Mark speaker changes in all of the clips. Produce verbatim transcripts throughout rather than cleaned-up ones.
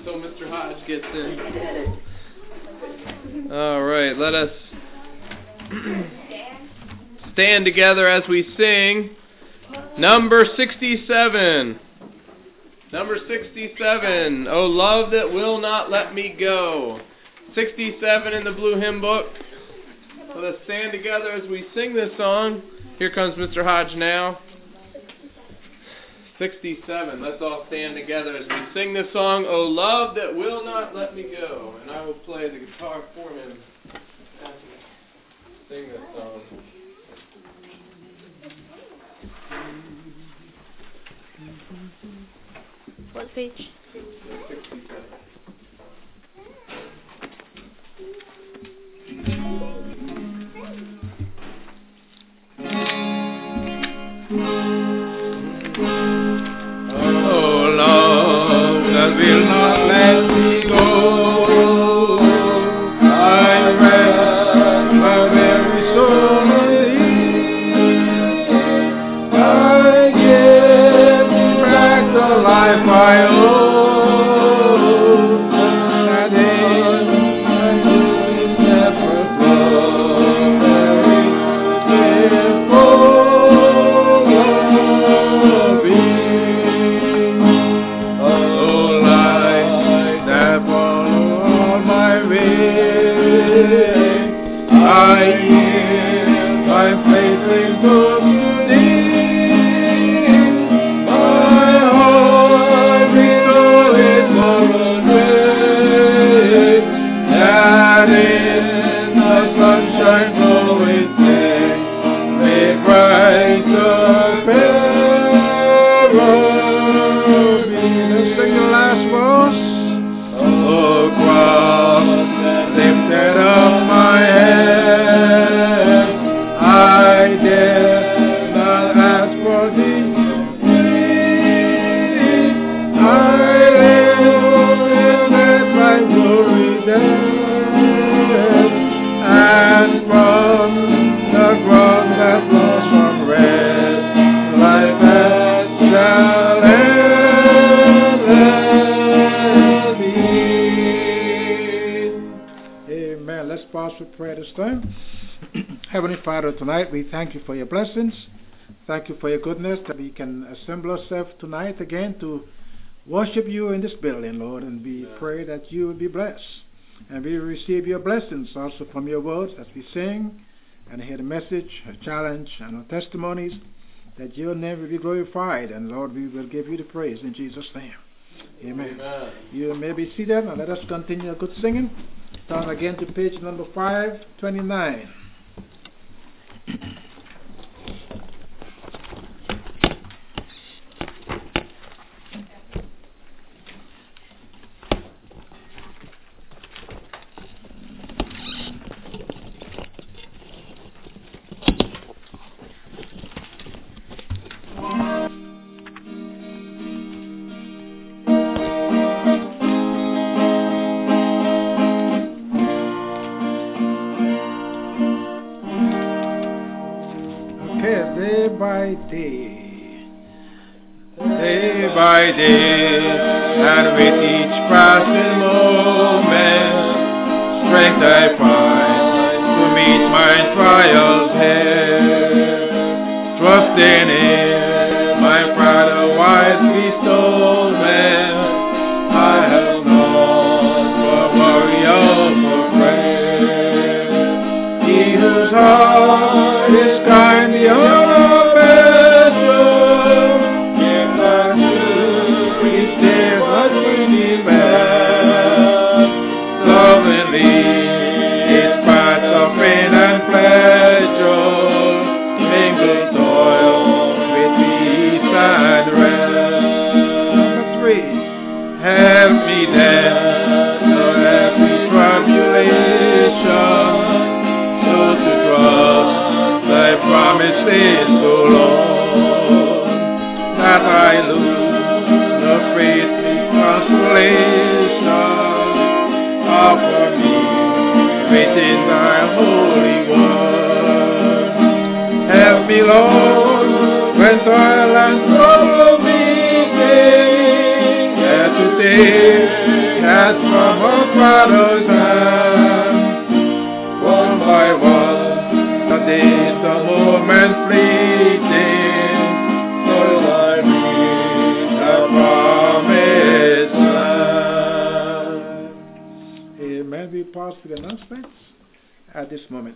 Speaker 1: until Mister Hodge gets in. All right, let us stand together as we sing number sixty-seven. Number sixty-seven, Oh Love That Will Not Let Me Go. sixty-seven in the blue hymn book. Let us stand together as we sing this song. Here comes Mister Hodge now. sixty-seven, let's all stand together as we sing this song, Oh Love That Will Not Let Me Go. And I will play the guitar for him as we sing this song.
Speaker 2: What page?
Speaker 1: sixty-seven.
Speaker 3: Oh, love that will not let me go, I rest my very soul in thee. I give thee back the life I owe, that in my newly separate love there is I yield my faith into thee. My heart below is morning, that in the sunshine glowing day may bright the fair be. Let's sing the last verse. Oh, cross lifted up my head, I dare not ask for thee. I live in that my glory dead, and from the ground that flows from red, life has shall ever be. Amen. Let's pause for prayer this time. Heavenly Father, tonight we thank you for your blessings. Thank you for your goodness that we can assemble ourselves tonight again to worship you in this building, Lord, and we yeah. pray that you will be blessed. And we receive your blessings also from your words as we sing and hear the message, a challenge, and our testimonies, that your name will be glorified. And Lord, we will give you the praise in Jesus' name. Amen. Amen. You may be seated and let us continue good singing. Turn again to page number five twenty-nine. Day by day, day by day, and with each passing moment, strength I find to meet my trials here. Trusting in my Father wise bestowment, I have not for worry or for prayer. He whose heart is kind, the help me then, so every tribulation, so to trust thy promises, O Lord, that I lose no faith in consolation. Offer me within thy holy word. Help me, Lord, when toil and trouble me. Today pause for the announcements at this moment.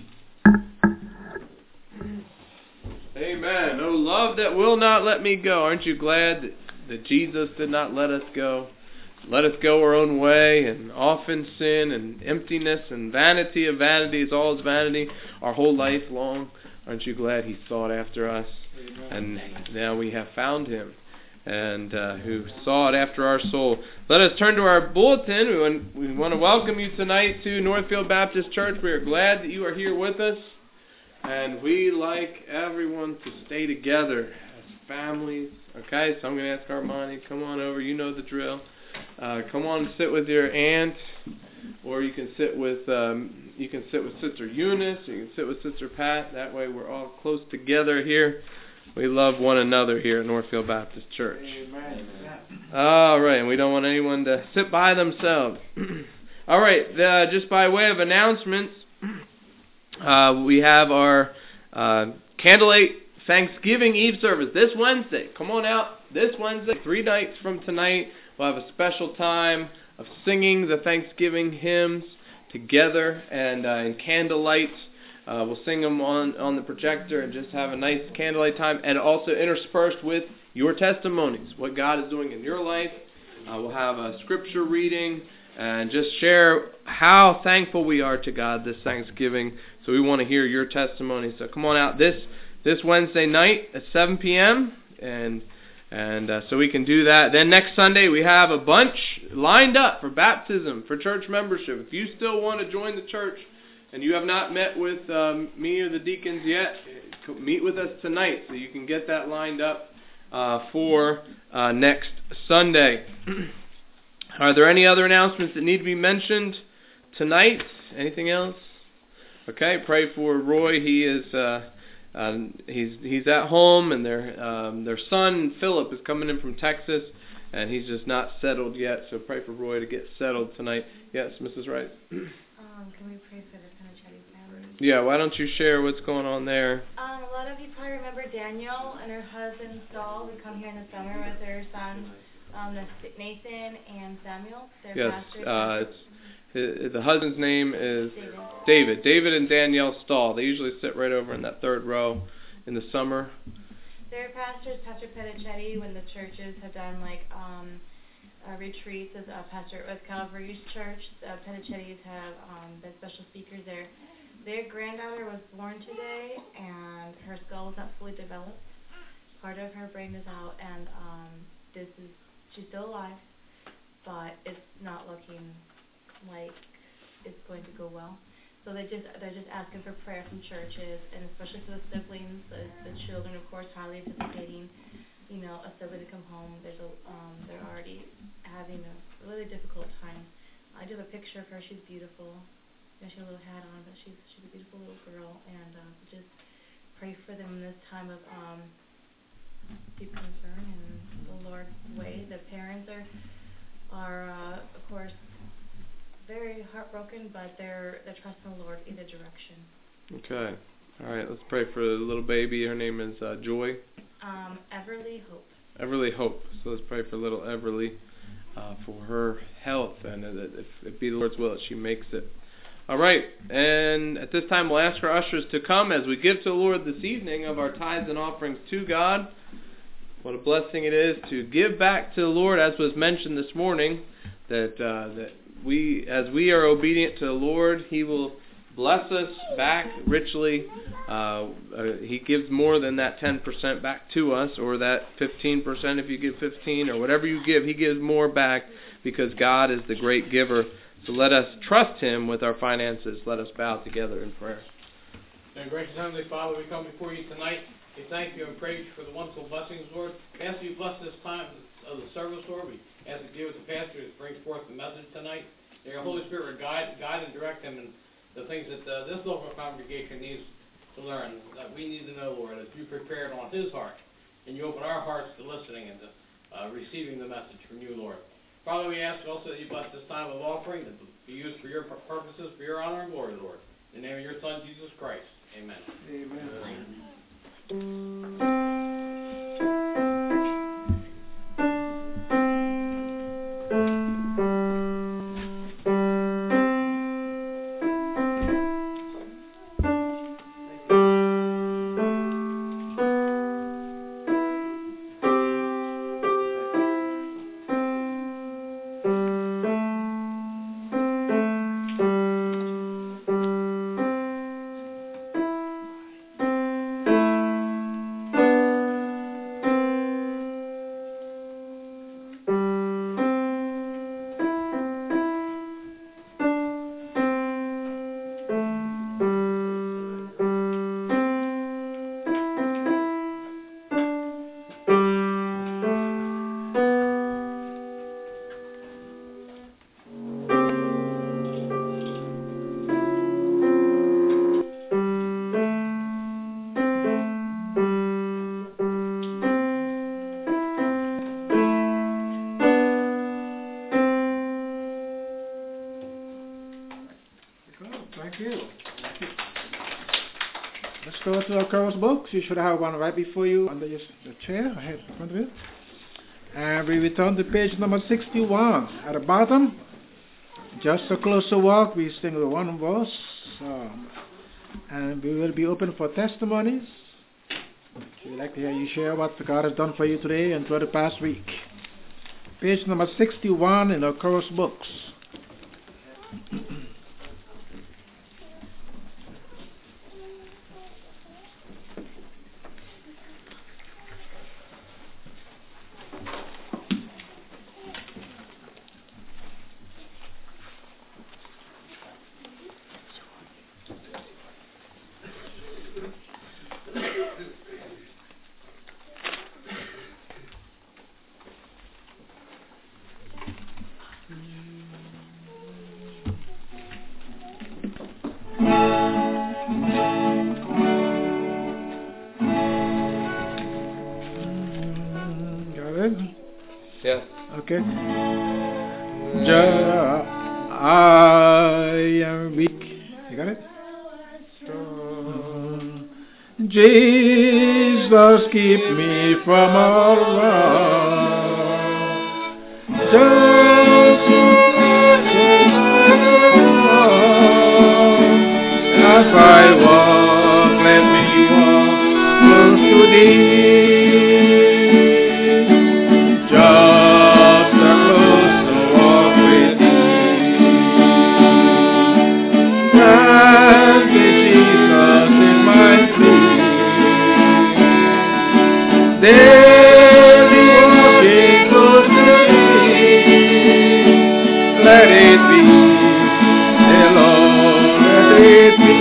Speaker 1: Amen. Oh, love that will not let me go. Aren't you glad that, that Jesus did not let us go? Let us go our own way and often sin and emptiness and vanity of vanities, all is vanity, our whole life long. Aren't you glad He sought after us? Amen. And now we have found Him, and uh, who sought after our soul. Let us turn to our bulletin. We want, we want to welcome you tonight to Northfield Baptist Church. We are glad that you are here with us, and we like everyone to stay together as families. Okay, so I'm going to ask Armani, come on over. You know the drill. Uh, come on and sit with your aunt, or you can sit with um, you can sit with Sister Eunice, or you can sit with Sister Pat. That way we're all close together here. We love one another here at Northfield Baptist Church. Amen. All right, and we don't want anyone to sit by themselves. All right, uh, just by way of announcements, uh, we have our uh, Candlelight Thanksgiving Eve service this Wednesday. Come on out this Wednesday, three nights from tonight. We'll have a special time of singing the Thanksgiving hymns together and uh, in candlelight. Uh, we'll sing them on, on the projector and just have a nice candlelight time, and also interspersed with your testimonies, what God is doing in your life. Uh, we'll have a scripture reading and just share how thankful we are to God this Thanksgiving. So we want to hear your testimony. So come on out this this Wednesday night at seven p.m. and And uh, so we can do that. Then next Sunday we have a bunch lined up for baptism, for church membership. If you still want to join the church and you have not met with um, me or the deacons yet, meet with us tonight so you can get that lined up uh, for uh, next Sunday. Are there any other announcements that need to be mentioned tonight? Anything else? Okay, pray for Roy. He is... Uh, Uh, he's he's at home, and their um, their son Philip is coming in from Texas, and he's just not settled yet. So pray for Roy to get settled tonight. Yes, Missus Wright.
Speaker 2: Um, can we pray for the Panichetti family?
Speaker 1: Yeah, why don't you share what's going on there?
Speaker 2: Um, a lot of you probably remember Danielle and her husband Saul. We come here in the summer with their sons, um, Nathan and Samuel. Their
Speaker 1: yes,
Speaker 2: pastors.
Speaker 1: uh, it's. The husband's name is
Speaker 2: David.
Speaker 1: David. David and Danielle Stahl. They usually sit right over in that third row in the summer.
Speaker 2: Their pastors, Pastor Panichetti, when the churches have done like um, uh, retreats, as uh, Pastor with Calvary's Church, uh, Panichettis have um, been special speakers there. Their granddaughter was born today, and her skull is not fully developed. Part of her brain is out, and um, this is she's still alive, but it's not looking like it's going to go well. So they just they're just asking for prayer from churches, and especially for the siblings, the, the children, of course, highly anticipating, you know, a sibling to come home. There's a um, they're already having a really difficult time. I do have a picture of her. She's beautiful. You know, she has a little hat on, but she's she's a beautiful little girl. And uh, just pray for them in this time of um, deep concern and the Lord's way. The parents are are uh, of course very heartbroken, but they're they're trusting the Lord either direction.
Speaker 1: Okay. All right, let's pray for the little baby. Her name is uh, Joy.
Speaker 2: Um, Everly Hope.
Speaker 1: Everly Hope. So let's pray for little Everly uh, for her health, and that if it be the Lord's will that she makes it. All right, and at this time we'll ask our ushers to come as we give to the Lord this evening of our tithes and offerings to God. What a blessing it is to give back to the Lord, as was mentioned this morning, that uh, that we, as we are obedient to the Lord, He will bless us back richly. Uh, uh, he gives more than that ten percent back to us, or that fifteen percent if you give fifteen, or whatever you give, He gives more back because God is the great giver. So let us trust Him with our finances. Let us bow together in prayer.
Speaker 4: And gracious Heavenly Father, we come before you tonight. We thank you and praise you for the wonderful blessings, Lord. As you bless this time of the service, Lord, we ask you to give it the pastor who brings forth the message tonight. May your Holy Spirit guide, guide and direct him in the things that uh, this local congregation needs to learn, that we need to know, Lord, as you prepared on his heart, and you open our hearts to listening and to uh, receiving the message from you, Lord. Father, we ask also that you bless this time of offering, that be used for your purposes, for your honor and glory, Lord. In the name of your Son, Jesus Christ. Amen.
Speaker 3: Amen.
Speaker 4: Amen.
Speaker 3: Thank you. Thank you. Let's go to our course books. You should have one right before you under your, the chair, ahead in front of you. And we return to page number sixty-one. At the bottom, just a closer walk, we sing the one verse. Um, and we will be open for testimonies. We'd like to hear you share what God has done for you today and for the past week. Page number sixty-one in our course books. Okay. Ja, I am weak. You got it? Jesus, keep me from all wrong. Just as I walk, let me walk close to thee. Just a closer walk with thee. And Jesus in my plea. Daily walking close to thee. Let it be, dear Lord, let it be.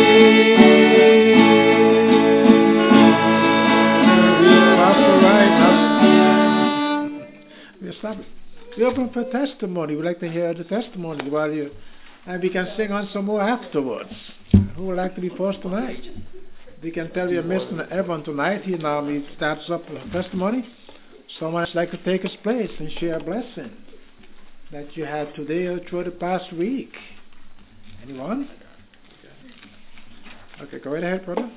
Speaker 3: We open for testimony. We'd like to hear the testimony while you, and we can sing on some more afterwards. Who would like to be first tonight? We can tell you Mister Evan tonight. He normally starts up with testimony. Someone would like to take his place and share a blessing that you had today or through the past week. Anyone? Okay, go right ahead, brother.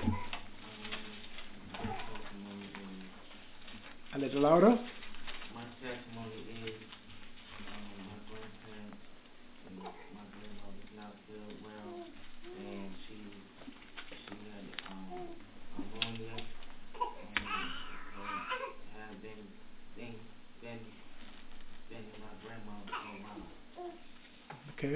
Speaker 3: A little louder.
Speaker 5: My testimony is um, my grandparents and my grandmother's not feeling well, and she she had um, pneumonia and uh, had been been been been in my grandmother for a while.
Speaker 3: Okay.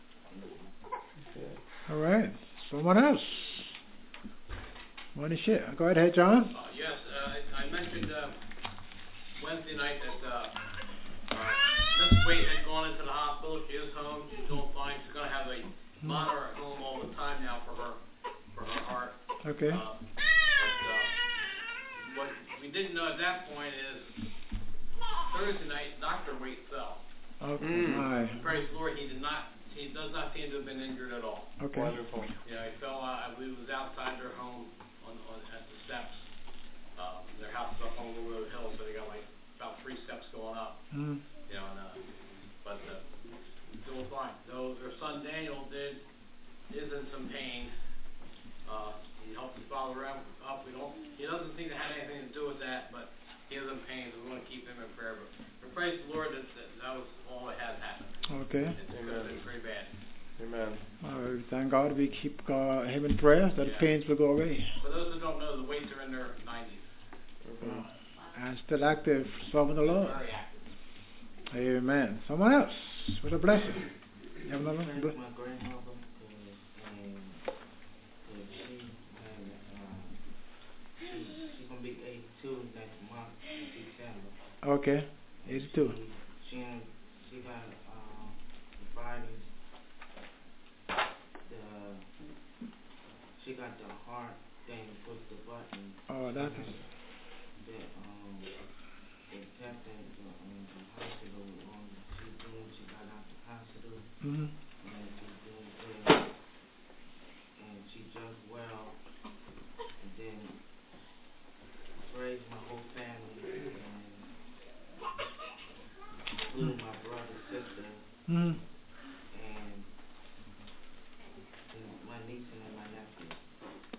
Speaker 3: All right. Someone else want to share? Go ahead, John.
Speaker 4: Uh, yes, uh, I mentioned uh, Wednesday night that uh, uh, Miss Waite had gone into the hospital. She is home. She's doing fine. She's going to have a monitor at home all the time now for her for her heart.
Speaker 3: Okay.
Speaker 4: Uh, but, uh, what we didn't know at that point is Thursday night, Doctor Waite fell.
Speaker 3: Okay.
Speaker 1: Mm.
Speaker 3: My.
Speaker 4: Praise the Lord, he did not. He does not seem to have been injured at all.
Speaker 3: Okay.
Speaker 1: Wonderful.
Speaker 4: Yeah, he fell. Uh, I believe it was outside their home on, on at the steps. Uh, their house is up on the road hill, so they got like about three steps going up.
Speaker 3: Mm.
Speaker 4: You know, and, uh, but uh, doing fine. Though their son Daniel did is in some pain. Uh, he helped his father up. up. We don't. He doesn't seem to have anything to do with that, but he is in pain, so we want to keep him in prayer. But, but praise the Lord that, that that was all that had happened.
Speaker 3: Okay.
Speaker 4: It's been pretty bad.
Speaker 1: Amen.
Speaker 3: Uh, thank God we keep uh, him in prayer that
Speaker 4: Yeah.
Speaker 3: the pains will go away.
Speaker 4: For those who don't know, the Waites are in their nineties.
Speaker 1: Mm-hmm.
Speaker 3: Uh, and still active, serving the Lord.
Speaker 4: Very active.
Speaker 3: Amen. Someone else with a blessing. You have another?
Speaker 5: Thank
Speaker 3: Bl-
Speaker 5: my grandmother, cause, and, cause she had, uh, she, she's gonna be eighty-two next month in December.
Speaker 3: okay. eighty-two.
Speaker 5: She, she, she got, uh, arthritis. The, she got the heart thing to push the button.
Speaker 3: Oh, that
Speaker 5: She
Speaker 3: is.
Speaker 5: had The, um, the test at the, um, the hospital, um, she doing, she got out the hospital.
Speaker 3: Mm-hmm.
Speaker 5: And she's doing good, and she just well, and then raised my whole family, and including my brother, sister,
Speaker 3: Mm-hmm.
Speaker 5: and, and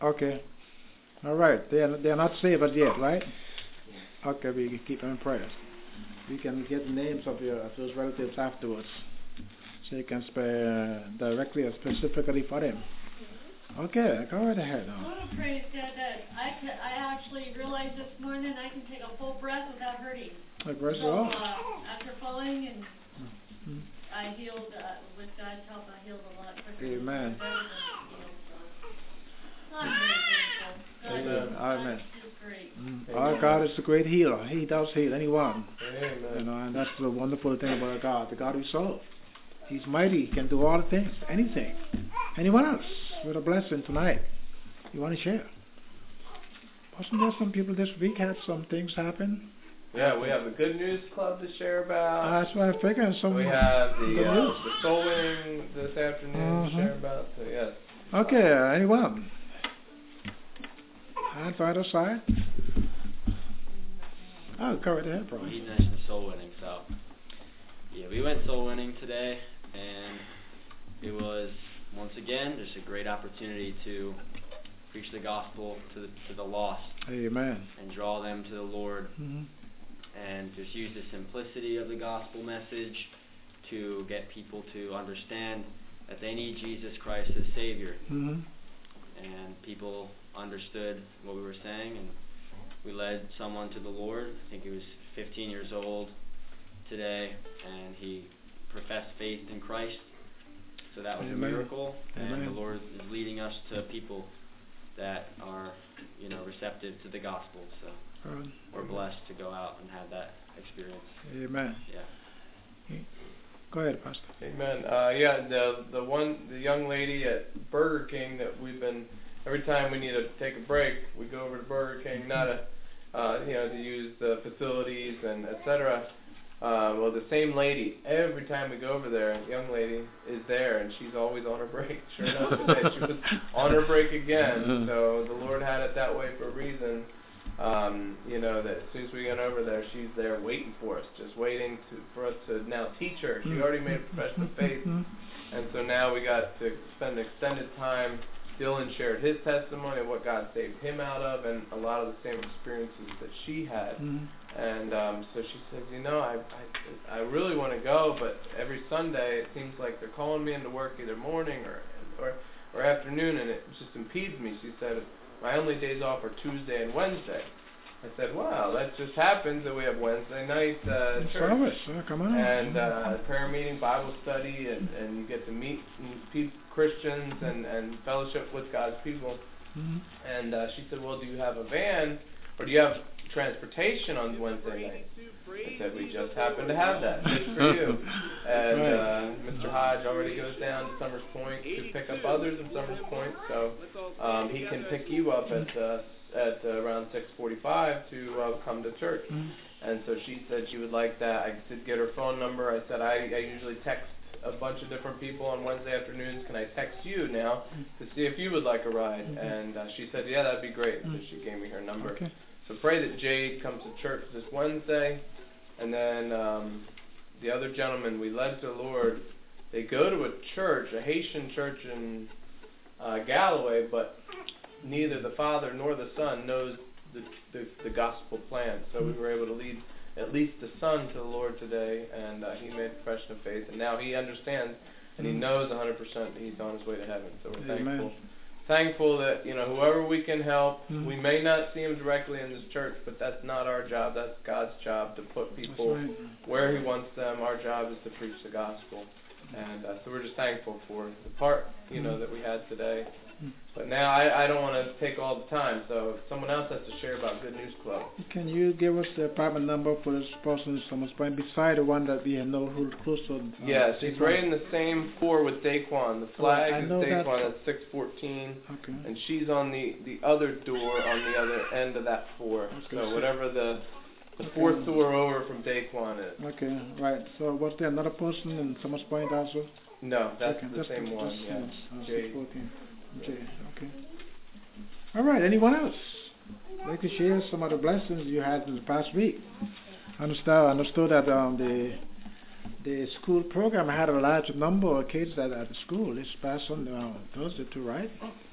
Speaker 3: Okay. All right. They are, they are not saved as yet, right? Okay, we can keep them in prayer. We can get the names of, your, of those relatives afterwards, so you can spare uh, directly or specifically for them. Okay, go right ahead.
Speaker 6: I want to praise God that I, could, I actually realized this morning I can take a full breath without hurting.
Speaker 3: Like, praise
Speaker 6: so,
Speaker 3: the Lord.
Speaker 6: Uh, after falling, and
Speaker 3: Mm-hmm.
Speaker 6: I healed, uh, with God's help, I healed a lot quicker.
Speaker 3: Amen.
Speaker 6: I'm very grateful. God
Speaker 1: Amen.
Speaker 6: is-
Speaker 3: Amen.
Speaker 6: God is great.
Speaker 3: Mm. Our God is a great healer. He does heal anyone.
Speaker 1: Amen.
Speaker 3: You know, and that's the wonderful thing about our God, the God we serve. He's mighty, he can do all things, anything. Anyone else with a blessing tonight you want to share? Wasn't there some people this week had some things happen?
Speaker 1: Yeah, we have the Good News Club to share about.
Speaker 3: Uh, that's what I figured. Some
Speaker 1: we have the,
Speaker 3: good
Speaker 1: uh,
Speaker 3: news.
Speaker 1: the soul winning this afternoon
Speaker 3: Mhm.
Speaker 1: to share about. So, yes.
Speaker 3: Okay, uh, anyone? Hands by the side. Oh, go right ahead, bro.
Speaker 7: He mentioned soul winning, so yeah, we went soul winning today, and it was once again just a great opportunity to preach the gospel to the, to the lost.
Speaker 3: Amen.
Speaker 7: And draw them to the Lord,
Speaker 3: Mm-hmm.
Speaker 7: and just use the simplicity of the gospel message to get people to understand that they need Jesus Christ as Savior.
Speaker 3: Mm-hmm.
Speaker 7: And people understood what we were saying, and we led someone to the Lord. I think he was fifteen years old today, and he professed faith in Christ. So that was
Speaker 3: Amen.
Speaker 7: a miracle, and
Speaker 3: Amen.
Speaker 7: the Lord is leading us to people that are, you know, receptive to the gospel. So
Speaker 3: Right.
Speaker 7: we're blessed to go out and have that experience.
Speaker 3: Amen.
Speaker 7: Yeah.
Speaker 3: Go ahead, Pastor.
Speaker 1: Amen. Uh, yeah, the the one the young lady at Burger King that we've been every time we need to take a break, we go over to Burger King, not a uh, you know to use the facilities and et cetera. Uh, well, the same lady every time we go over there, young lady is there, and she's always on her break. Sure enough, today she was on her break again. So the Lord had it that way for a reason. Um, you know, that as soon as we get over there, she's there waiting for us, just waiting to, for us to now teach her. She already made a profession of faith, and so now we got to spend extended time. Dylan shared his testimony of what God saved him out of, and a lot of the same experiences that she had.
Speaker 3: Mm-hmm.
Speaker 1: And um, so she says, you know, I I, I really want to go, but every Sunday it seems like they're calling me into work either morning or or, or afternoon, and it just impedes me. She said, my only days off are Tuesday and Wednesday. I said, wow, that just happens that we have Wednesday night uh, church.
Speaker 3: Service. Oh, come on.
Speaker 1: And uh, prayer meeting, Bible study, and, and you get to meet pe- Christians and, and fellowship with God's people.
Speaker 3: Mm-hmm.
Speaker 1: And uh, she said, well, do you have a van, or do you have transportation on Wednesday night? I said, we just happen to have that, just for you. And uh, Mister Hodge already goes down to Summers Point to pick up others in Summers Point, so um, he can pick you up at uh, at uh, around six forty-five to uh, come to church.
Speaker 3: Mm-hmm.
Speaker 1: And so she said she would like that. I did get her phone number. I said, I, I usually text a bunch of different people on Wednesday afternoons. Can I text you now to see if you would like a ride?
Speaker 3: Mm-hmm.
Speaker 1: And uh, she said, yeah, that'd be great. So she gave me her number.
Speaker 3: Okay.
Speaker 1: So pray that Jade comes to church this Wednesday. And then um, the other gentleman we led to the Lord, they go to a church, a Haitian church in uh, Galloway, but neither the Father nor the Son knows the, the, the gospel plan. So we were able to lead at least the Son to the Lord today, and uh, he made a profession of faith. And now he understands, and he knows one hundred percent that he's on his way to heaven. So we're
Speaker 3: Amen.
Speaker 1: thankful. Thankful that, you know, whoever we can help,
Speaker 3: Mm-hmm.
Speaker 1: we may not see him directly in this church, but that's not our job. That's God's job to put people
Speaker 3: That's right.
Speaker 1: where he wants them. Our job is to preach the gospel. And uh, so we're just thankful for the part, you know, that we had today. But now I, I don't want to take all the time, so someone else has to share about Good News Club.
Speaker 3: Can you give us the apartment number for this person, someone's point, beside the one that we know who's close to? Uh,
Speaker 1: Yes, he's right in the same floor with Daquan. The flag
Speaker 3: I
Speaker 1: is
Speaker 3: know
Speaker 1: Daquan
Speaker 3: that.
Speaker 1: at six fourteen,
Speaker 3: Okay.
Speaker 1: and she's on the, the other door on the other end of that floor.
Speaker 3: Okay,
Speaker 1: So
Speaker 3: so-
Speaker 1: whatever the the
Speaker 3: Okay.
Speaker 1: fourth door over from Daquan is.
Speaker 3: Okay, right. So was there another person in Summers Point also?
Speaker 1: No, that's
Speaker 3: okay,
Speaker 1: the
Speaker 3: just,
Speaker 1: same
Speaker 3: just,
Speaker 1: one.
Speaker 3: Just,
Speaker 1: Yeah,
Speaker 3: uh,
Speaker 1: Jade.
Speaker 3: fourteen. Jade, okay. All right, anyone else? Like to share some of the blessings you had in the past week? I understand, I understood that um, the the school program had a large number of kids that at the school this past Sunday, uh, Thursday too, right?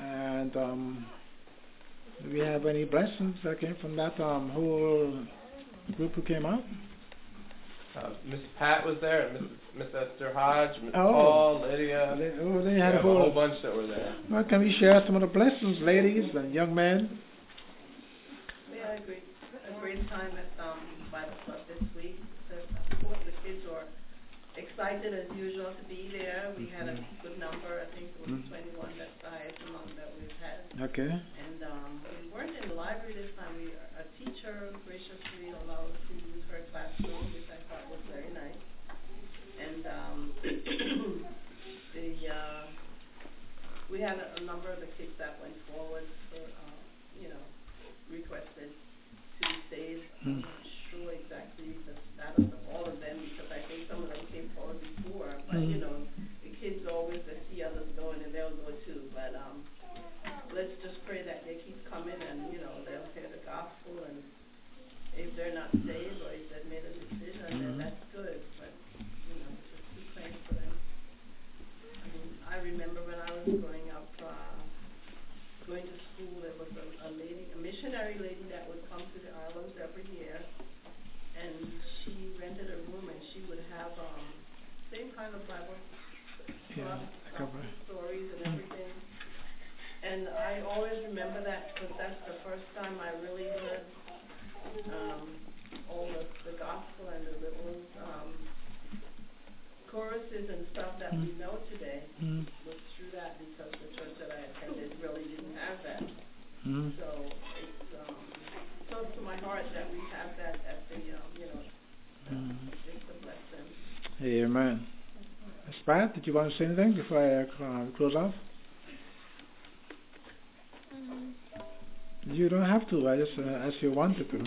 Speaker 3: And um, do we have any blessings that came from that um, whole group who came out?
Speaker 1: Uh, Miss Pat was there, and Miss Esther Hodge, Miss
Speaker 3: Oh.
Speaker 1: Paul, Lydia.
Speaker 3: They, oh, they
Speaker 1: We
Speaker 3: had
Speaker 1: have
Speaker 3: a
Speaker 1: a
Speaker 3: whole,
Speaker 1: whole bunch that were there.
Speaker 3: Well, can we share some of the blessings, ladies and young men?
Speaker 8: We had a great, a great time at um, Bible Club this week. The, of course, the kids were excited as usual to be there. We had a good number. I think it was
Speaker 3: Mm.
Speaker 8: twenty-one. That's the highest amount that we've had.
Speaker 3: Okay.
Speaker 8: And um, we weren't in the library this time. We, a teacher graciously allowed us to use her classroom, which I thought was very nice. And um, the uh, we had a, a number of the kids that went forward for, uh, you know, requested to be saved. I'm
Speaker 3: Mm.
Speaker 8: not sure exactly the status of all of them because I think some of them came forward before. But,
Speaker 3: Mm.
Speaker 8: you know, the kids always they see others going and they'll go too. But um, let's just pray that they keep coming and, you know, they'll hear the gospel. And if they're not saved or if they've made a decision,
Speaker 3: Mm.
Speaker 8: then that's good. But, you know, just keep praying for them. I mean, I remember when I was growing up, uh, going to school, there was a, a lady, a missionary lady that would come to the islands every year, and she rented a room, and she would have um, same kind of Bible
Speaker 3: Yeah,
Speaker 8: club,
Speaker 3: cover.
Speaker 8: stories and everything. And I always remember that because that's the first time I really heard um, all the, the gospel and the little um, choruses and stuff that we know today
Speaker 3: Mm.
Speaker 8: was through that because the church that I attended really didn't have that.
Speaker 3: Mm.
Speaker 8: So it's um, close to my heart that we have that at the, um, you know,
Speaker 3: Mm.
Speaker 8: it's a blessing.
Speaker 3: Amen. Miss Pat, did you want to say anything before I uh, close off? You don't have to. I just uh, asked you wanted to.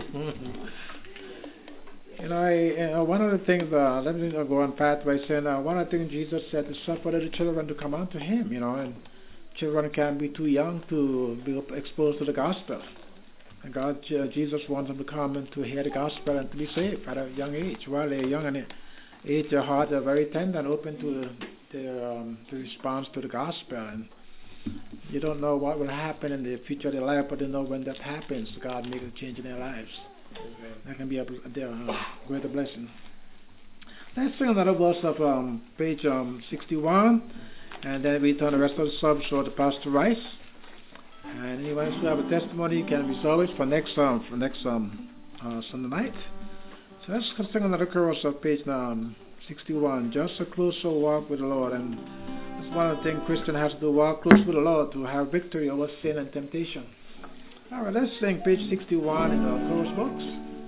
Speaker 3: You know, I, uh, one of the things, uh, let me go on Pat by saying, uh, one of the things Jesus said to suffer the children to come unto Him, you know, and children can't be too young to be exposed to the gospel. And God, uh, Jesus wants them to come and to hear the gospel and to be saved at a young age. While they're young and age, their heart are very tender and open to their um, the response to the gospel. And you don't know what will happen in the future of their life, but they know when that happens, God makes a change in their lives. That can be a, a, a greater blessing. Let's sing another verse of um, page um, sixty-one, and then we turn the rest of the service over to Pastor Rice. And anyone else who have a testimony can resolve it for next um, for next um, uh, Sunday night. So let's sing another chorus of page um, sixty-one. Just a closer walk with the Lord, and that's one of the things Christian has to do: walk close with the Lord to have victory over sin and temptation. All right, let's sing page sixty-one in our chorus books.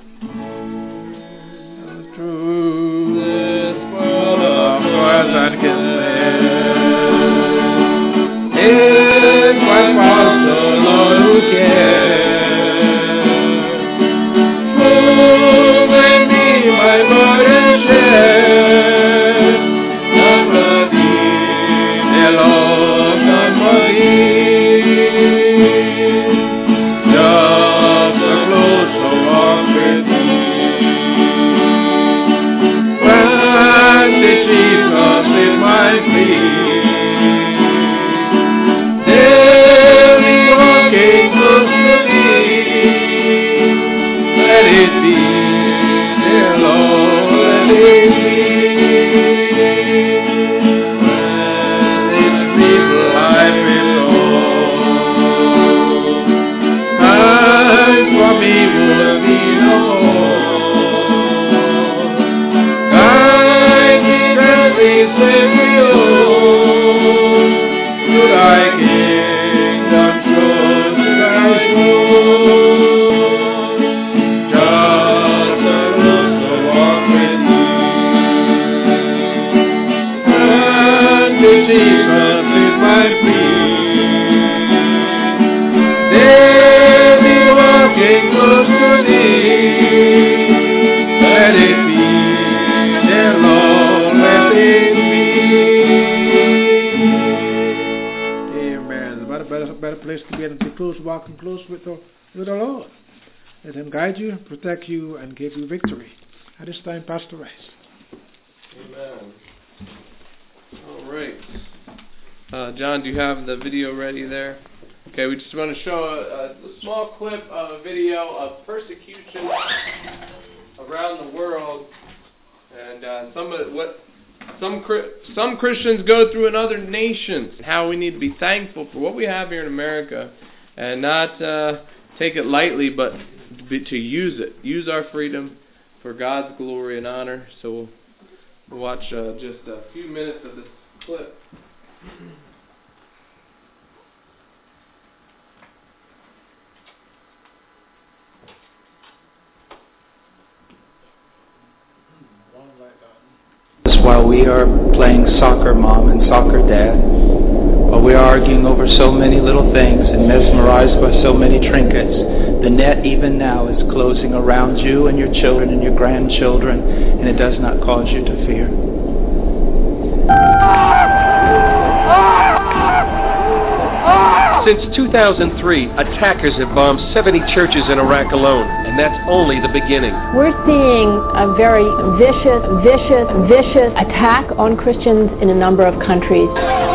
Speaker 3: Through this world of joys and kisses, is my Master, Lord, who cares. Move in me, my burden share. None but Thee, dear Lord, none but Thee. Just a closer walk with Thee. When the Jesus is my plea, daily walking close to Thee. Let it be, dear Lord, let it be. When this feeble life is o'er, time for me will be no more. Guide me gently, safely home, to Thy kingdom sure, to Thy shore. Just a closer walk with Thee. And Jesus is my plea. Daily walking close to Thee. Let it be, dear Lord, let it be. Amen. What a better, better place to be than to be close, walking close with the, with the Lord. Let Him guide you, protect you, and give you victory. At this time, Pastor Rice.
Speaker 1: Amen. All right. Uh, John, do you have the video ready there? Okay, we just want to show a, a small clip of a video of persecution around the world, and uh, some of what some some Christians go through in other nations. How we need to be thankful for what we have here in America, and not uh, take it lightly, but be, to use it, use our freedom for God's glory and honor. So we'll, we'll watch uh, just a few minutes of this clip.
Speaker 9: While we are playing soccer mom and soccer dad, while we are arguing over so many little things and mesmerized by so many trinkets, the net even now is closing around you and your children and your grandchildren, and it does not cause you to fear.
Speaker 10: Since two thousand three, attackers have bombed seventy churches in Iraq alone, and that's only the beginning.
Speaker 11: We're seeing a very vicious, vicious, vicious attack on Christians in a number of countries.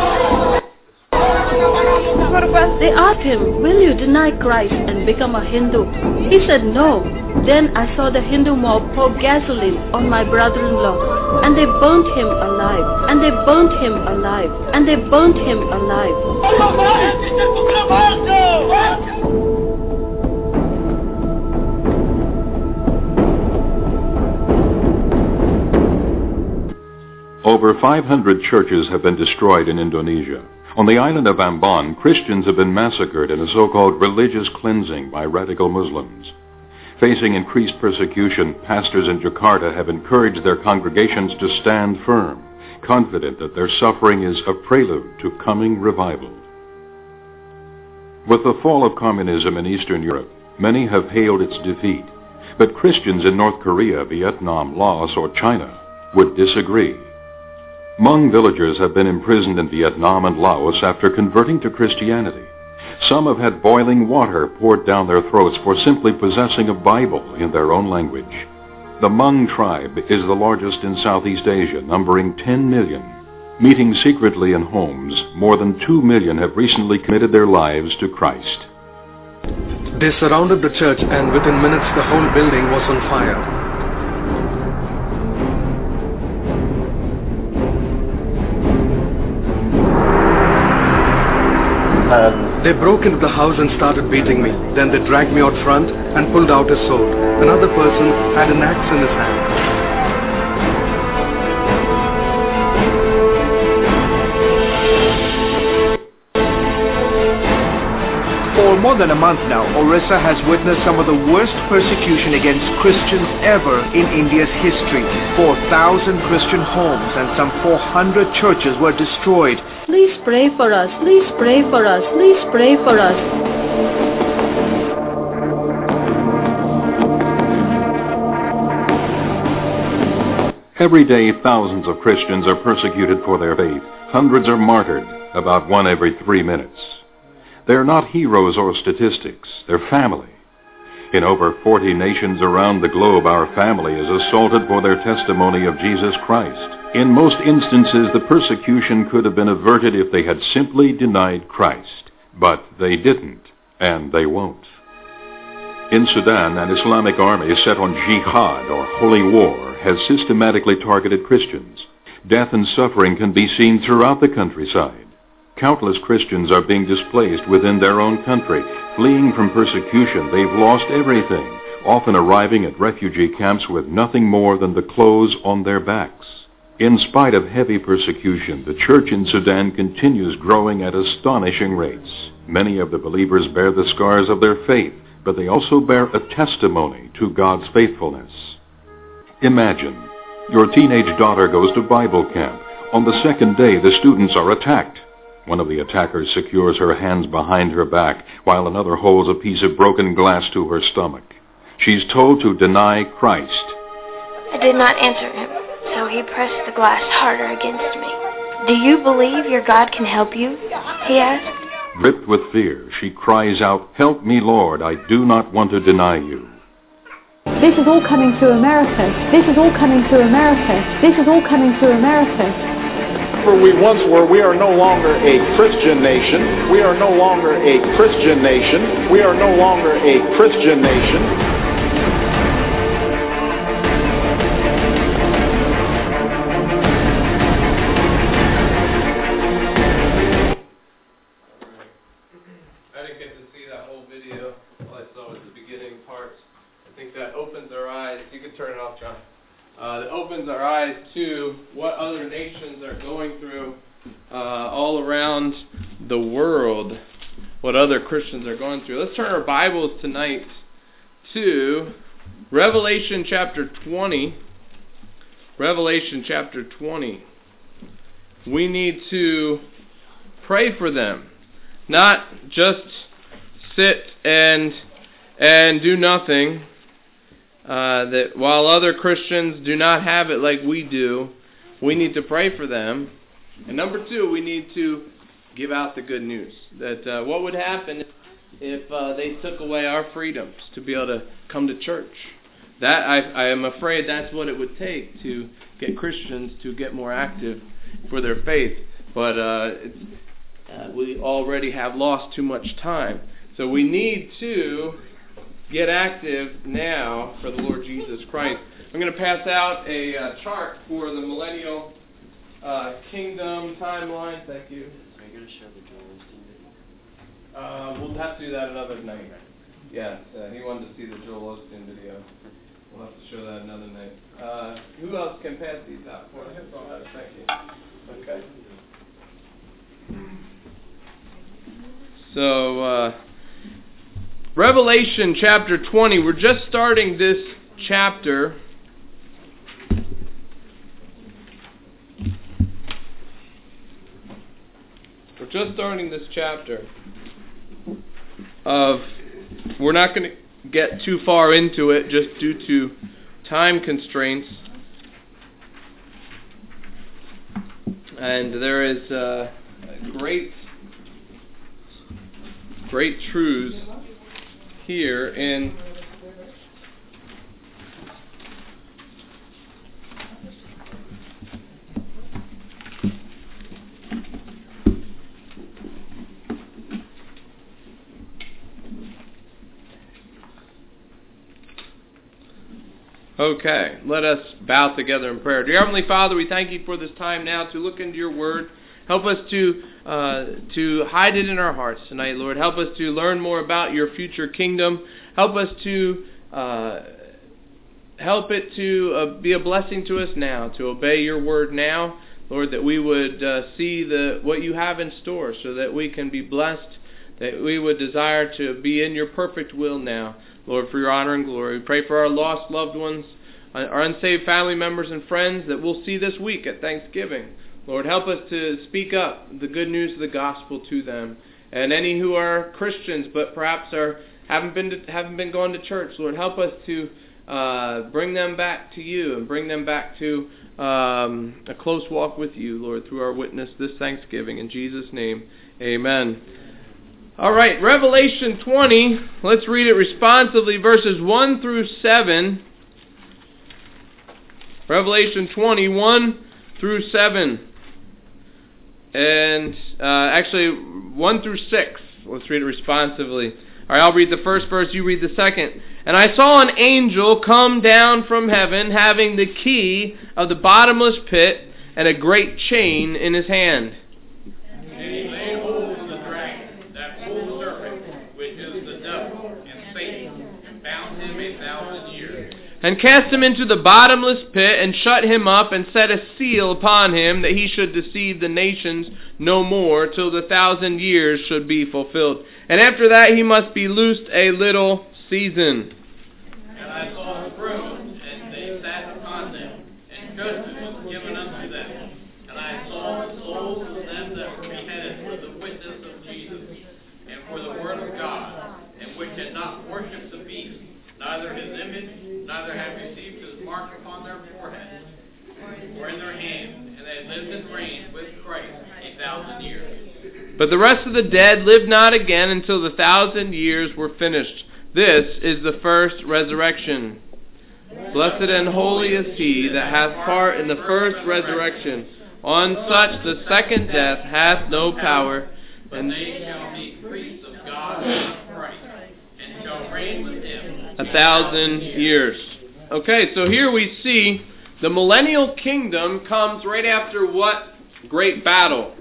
Speaker 12: They asked him, will you deny Christ and become a Hindu? He said no. Then I saw the Hindu mob pour gasoline on my brother-in-law, and they burnt him alive, and they burnt him alive, and they burnt him alive.
Speaker 13: Over five hundred churches have been destroyed in Indonesia. On the island of Ambon, Christians have been massacred in a so-called religious cleansing by radical Muslims. Facing increased persecution, pastors in Jakarta have encouraged their congregations to stand firm, confident that their suffering is a prelude to coming revival. With the fall of communism in Eastern Europe, many have hailed its defeat, but Christians in North Korea, Vietnam, Laos, or China would disagree. Hmong villagers have been imprisoned in Vietnam and Laos after converting to Christianity. Some have had boiling water poured down their throats for simply possessing a Bible in their own language. The Hmong tribe is the largest in Southeast Asia, numbering ten million. Meeting secretly in homes, more than two million have recently committed their lives to Christ.
Speaker 10: They surrounded the church, and within minutes the whole building was on fire. They broke into the house and started beating me. Then they dragged me out front and pulled out a sword. Another person had an axe in his hand.
Speaker 14: For more than a month now, Orissa has witnessed some of the worst persecution against Christians ever in India's history. four thousand Christian homes and some four hundred churches were destroyed.
Speaker 12: Please pray for us. Please pray for us. Please pray for us.
Speaker 13: Every day, thousands of Christians are persecuted for their faith. Hundreds are martyred, about one every three minutes. They're not heroes or statistics, they're family. In over forty nations around the globe, our family is assaulted for their testimony of Jesus Christ. In most instances, the persecution could have been averted if they had simply denied Christ. But they didn't, and they won't. In Sudan, an Islamic army set on jihad, or holy war, has systematically targeted Christians. Death and suffering can be seen throughout the countryside. Countless Christians are being displaced within their own country. Fleeing from persecution, they've lost everything, often arriving at refugee camps with nothing more than the clothes on their backs. In spite of heavy persecution, the church in Sudan continues growing at astonishing rates. Many of the believers bear the scars of their faith, but they also bear a testimony to God's faithfulness. Imagine, your teenage daughter goes to Bible camp. On the second day, the students are attacked. One of the attackers secures her hands behind her back, while another holds a piece of broken glass to her stomach. She's told to deny Christ.
Speaker 15: I did not answer him, so he pressed the glass harder against me. Do you believe your God can help you? He asked.
Speaker 13: Gripped with fear, she cries out, "Help me, Lord, I do not want to deny you."
Speaker 11: This is all coming through America. This is all coming through America. This is all coming through America.
Speaker 13: For we once were, we are no longer a Christian nation. We are no longer a Christian nation. We are no longer a Christian nation.
Speaker 1: I didn't get to see that whole video. All I saw was the beginning parts. I think that opens our eyes. You can turn it off, John. Uh, that opens our eyes to what other nations are going through uh, all around the world, what other Christians are going through. Let's turn our Bibles tonight to Revelation chapter twenty. Revelation chapter twenty. We need to pray for them. Not just sit and and do nothing. Uh, that while other Christians do not have it like we do, we need to pray for them. And number two, we need to give out the good news. That uh, what would happen if uh, they took away our freedoms to be able to come to church? That I, I am afraid that's what it would take to get Christians to get more active for their faith. But uh, it's, uh, we already have lost too much time. So we need to get active now for the Lord Jesus Christ. I'm going to pass out a uh, chart for the millennial uh, kingdom timeline. Thank you.
Speaker 7: Are you going to show the Joel Osteen video?
Speaker 1: Uh, we'll have to do that another night. Yeah, uh, he wanted to see the Joel Osteen video. We'll have to show that another night. Uh, who else can pass these out for us? Uh, thank you. Okay. So, uh, Revelation chapter twenty. We're just starting this chapter. We're just starting this chapter of, we're not going to get too far into it just due to time constraints. And there is uh, great, great truths here in Okay, let us bow together in prayer. Dear Heavenly Father, we thank you for this time now to look into your word. Help us to uh, to hide it in our hearts tonight, Lord. Help us to learn more about your future kingdom. Help us to uh, help it to uh, be a blessing to us now, to obey your word now, Lord, that we would uh, see the what you have in store so that we can be blessed, that we would desire to be in your perfect will now, Lord, for your honor and glory. We pray for our lost loved ones, our unsaved family members and friends that we'll see this week at Thanksgiving. Lord, help us to speak up the good news of the gospel to them. And any who are Christians but perhaps are haven't been to, haven't been going to church, Lord, help us to uh, bring them back to you and bring them back to um, a close walk with you, Lord, through our witness this Thanksgiving. In Jesus' name, amen. All right, Revelation twenty, let's read it responsively, verses one through seven. Revelation twenty, one through seven. And uh, actually, one through six. Let's read it responsively. All right, I'll read the first verse, you read the second. And I saw an angel come down from heaven, having the key of the bottomless pit and a great chain in his hand.
Speaker 4: And he laid hold of the dragon, that old serpent, which is the devil and Satan, and bound him a thousand years.
Speaker 1: And cast him into the bottomless pit, and shut him up, and set a seal upon him, that he should deceive the nations no more, till the thousand years should be fulfilled. And after that he must be loosed a little season.
Speaker 4: And I saw thrones, and they sat upon them, and judgment was given unto them. And I saw the souls of them that were beheaded for the witness of Jesus, and for the word of God, and which had not worshipped the beast, neither his image, neither had received his mark upon their foreheads, or in their hands, and they lived and reigned with Christ a thousand years.
Speaker 1: But the rest of the dead lived not again until the thousand years were finished. This is the first resurrection. Blessed and holy is he that hath part in the first resurrection. On such the second death hath no power, and
Speaker 4: they shall be priests of God and of Christ, and shall reign with him
Speaker 1: a thousand years. Okay, so here we see the millennial kingdom comes right after what great battle?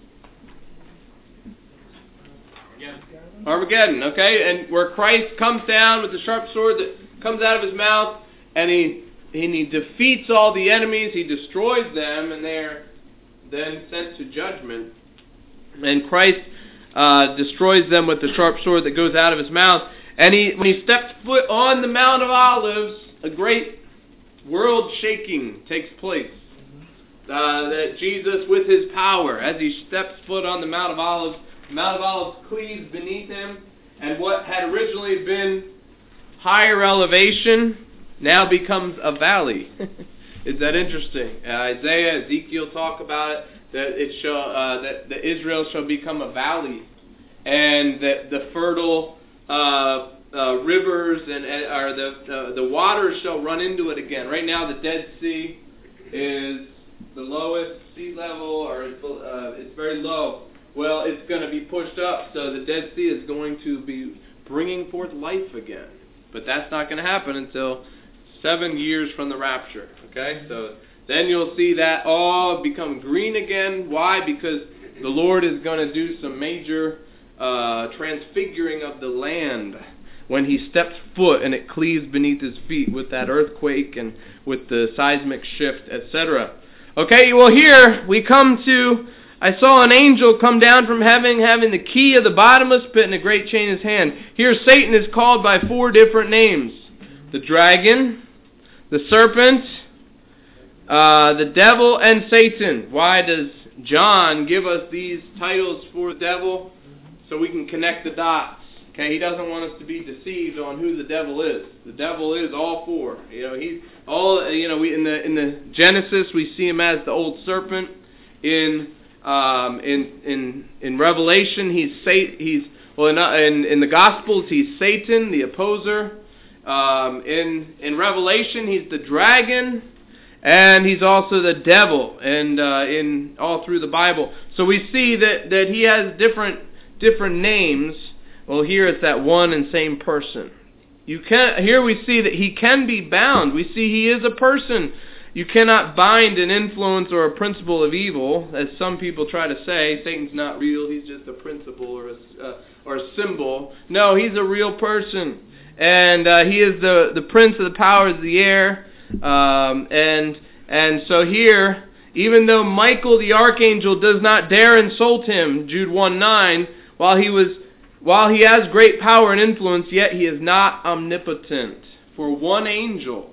Speaker 1: Armageddon, okay? And where Christ comes down with the sharp sword that comes out of his mouth, and he and he defeats all the enemies, he destroys them, and they're then sent to judgment. And Christ uh, destroys them with the sharp sword that goes out of his mouth. And he, when he steps foot on the Mount of Olives, a great world shaking takes place. Uh, that Jesus, with his power, as he steps foot on the Mount of Olives, the Mount of Olives cleaves beneath him, and what had originally been higher elevation now becomes a valley. Is that interesting? Uh, Isaiah, Ezekiel talk about it, that it shall, uh, that, that Israel shall become a valley, and that the fertile uh, uh, rivers and uh, or the uh, the waters shall run into it again. Right now, the Dead Sea is the lowest sea level, or it's, uh, it's very low. Well, it's going to be pushed up, so the Dead Sea is going to be bringing forth life again. But that's not going to happen until seven years from the rapture. Okay, so then you'll see that all become green again. Why? Because the Lord is going to do some major uh, transfiguring of the land when he steps foot and it cleaves beneath his feet with that earthquake and with the seismic shift, et cetera. Okay, well here we come to, I saw an angel come down from heaven having the key of the bottomless pit and a great chain in his hand. Here Satan is called by four different names. The dragon, the serpent, uh, the devil, and Satan. Why does John give us these titles for the devil? So we can connect the dots. Okay, he doesn't want us to be deceived on who the devil is. The devil is all four. You know, he's all. You know, we in the in the Genesis we see him as the old serpent. In um, in in in Revelation he's Satan. He's well in, in in the Gospels he's Satan, the opposer. Um, in in Revelation he's the dragon, and he's also the devil. And uh, in all through the Bible, so we see that that he has different different names. Well, here it's that one and same person. You can here we see that he can be bound. We see he is a person. You cannot bind an influence or a principle of evil, as some people try to say. Satan's not real. He's just a principle or a uh, or a symbol. No, he's a real person, and uh, he is the the prince of the powers of the air. Um, and and so here, even though Michael the archangel does not dare insult him, Jude one nine, while he was While he has great power and influence, yet he is not omnipotent. For one angel,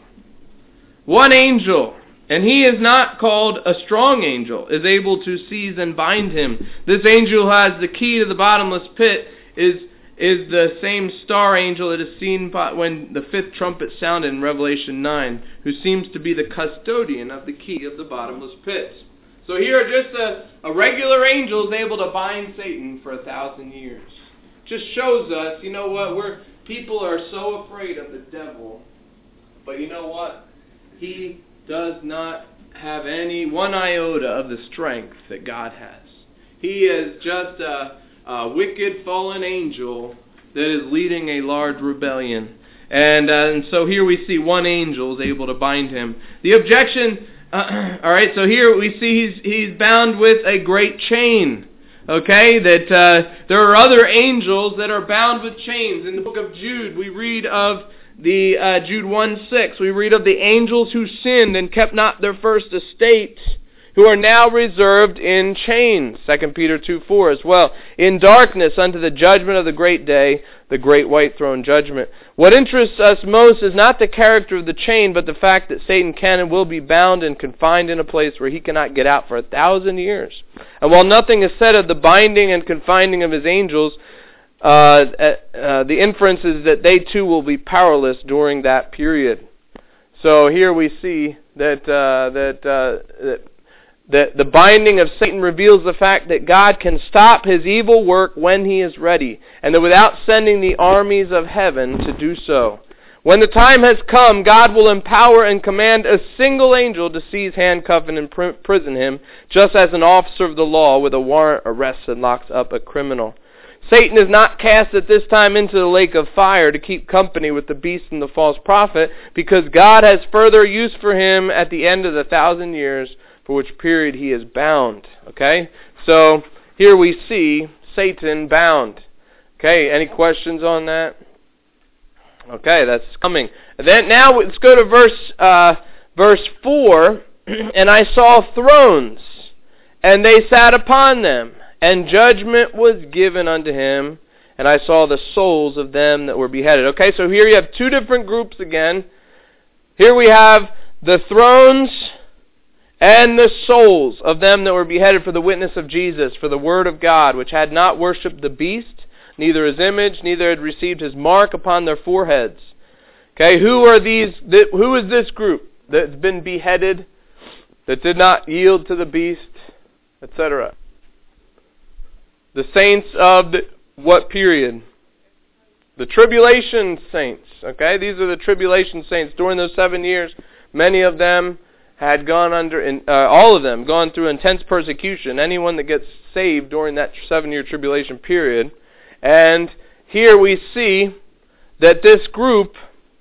Speaker 1: one angel, and he is not called a strong angel, is able to seize and bind him. This angel who has the key to the bottomless pit is is the same star angel that is seen by, when the fifth trumpet sounded in Revelation nine, who seems to be the custodian of the key of the bottomless pit. So here, just a, a regular angel is able to bind Satan for a thousand years. Just shows us, you know what, we're, people are so afraid of the devil, but you know what? He does not have any one iota of the strength that God has. He is just a, a wicked fallen angel that is leading a large rebellion. And, uh, and so here we see one angel is able to bind him. The objection, uh, all right, so here we see he's, he's bound with a great chain. Okay, that uh, there are other angels that are bound with chains. In the book of Jude, we read of the uh, Jude one six. We read of the angels who sinned and kept not their first estate, who are now reserved in chains. Second Peter two four as well. In darkness unto the judgment of the great day, the great white throne judgment. What interests us most is not the character of the chain, but the fact that Satan can and will be bound and confined in a place where he cannot get out for a thousand years. And while nothing is said of the binding and confining of his angels, uh, uh, the inference is that they too will be powerless during that period. So here we see that uh, that, uh, that that the binding of Satan reveals the fact that God can stop his evil work when he is ready, and that without sending the armies of heaven to do so. When the time has come, God will empower and command a single angel to seize, handcuff, and imprison him, just as an officer of the law with a warrant arrests and locks up a criminal. Satan is not cast at this time into the lake of fire to keep company with the beast and the false prophet, because God has further use for him at the end of the thousand years, for which period he is bound. Okay? So, here we see Satan bound. Okay, any questions on that? Okay, that's coming. Then now let's go to verse uh, verse four. And I saw thrones, and they sat upon them, and judgment was given unto him. And I saw the souls of them that were beheaded. Okay, so here you have two different groups again. Here we have the thrones and the souls of them that were beheaded for the witness of Jesus, for the word of God, which had not worshipped the beast, neither his image, neither had received his mark upon their foreheads. Okay, who are these? Who is this group that's been beheaded, that did not yield to the beast, et cetera? The saints of the, what period? The tribulation saints. Okay, these are the tribulation saints. During those seven years, many of them had gone under, in, uh, all of them, gone through intense persecution. Anyone that gets saved during that seven-year tribulation period. And here we see that this group,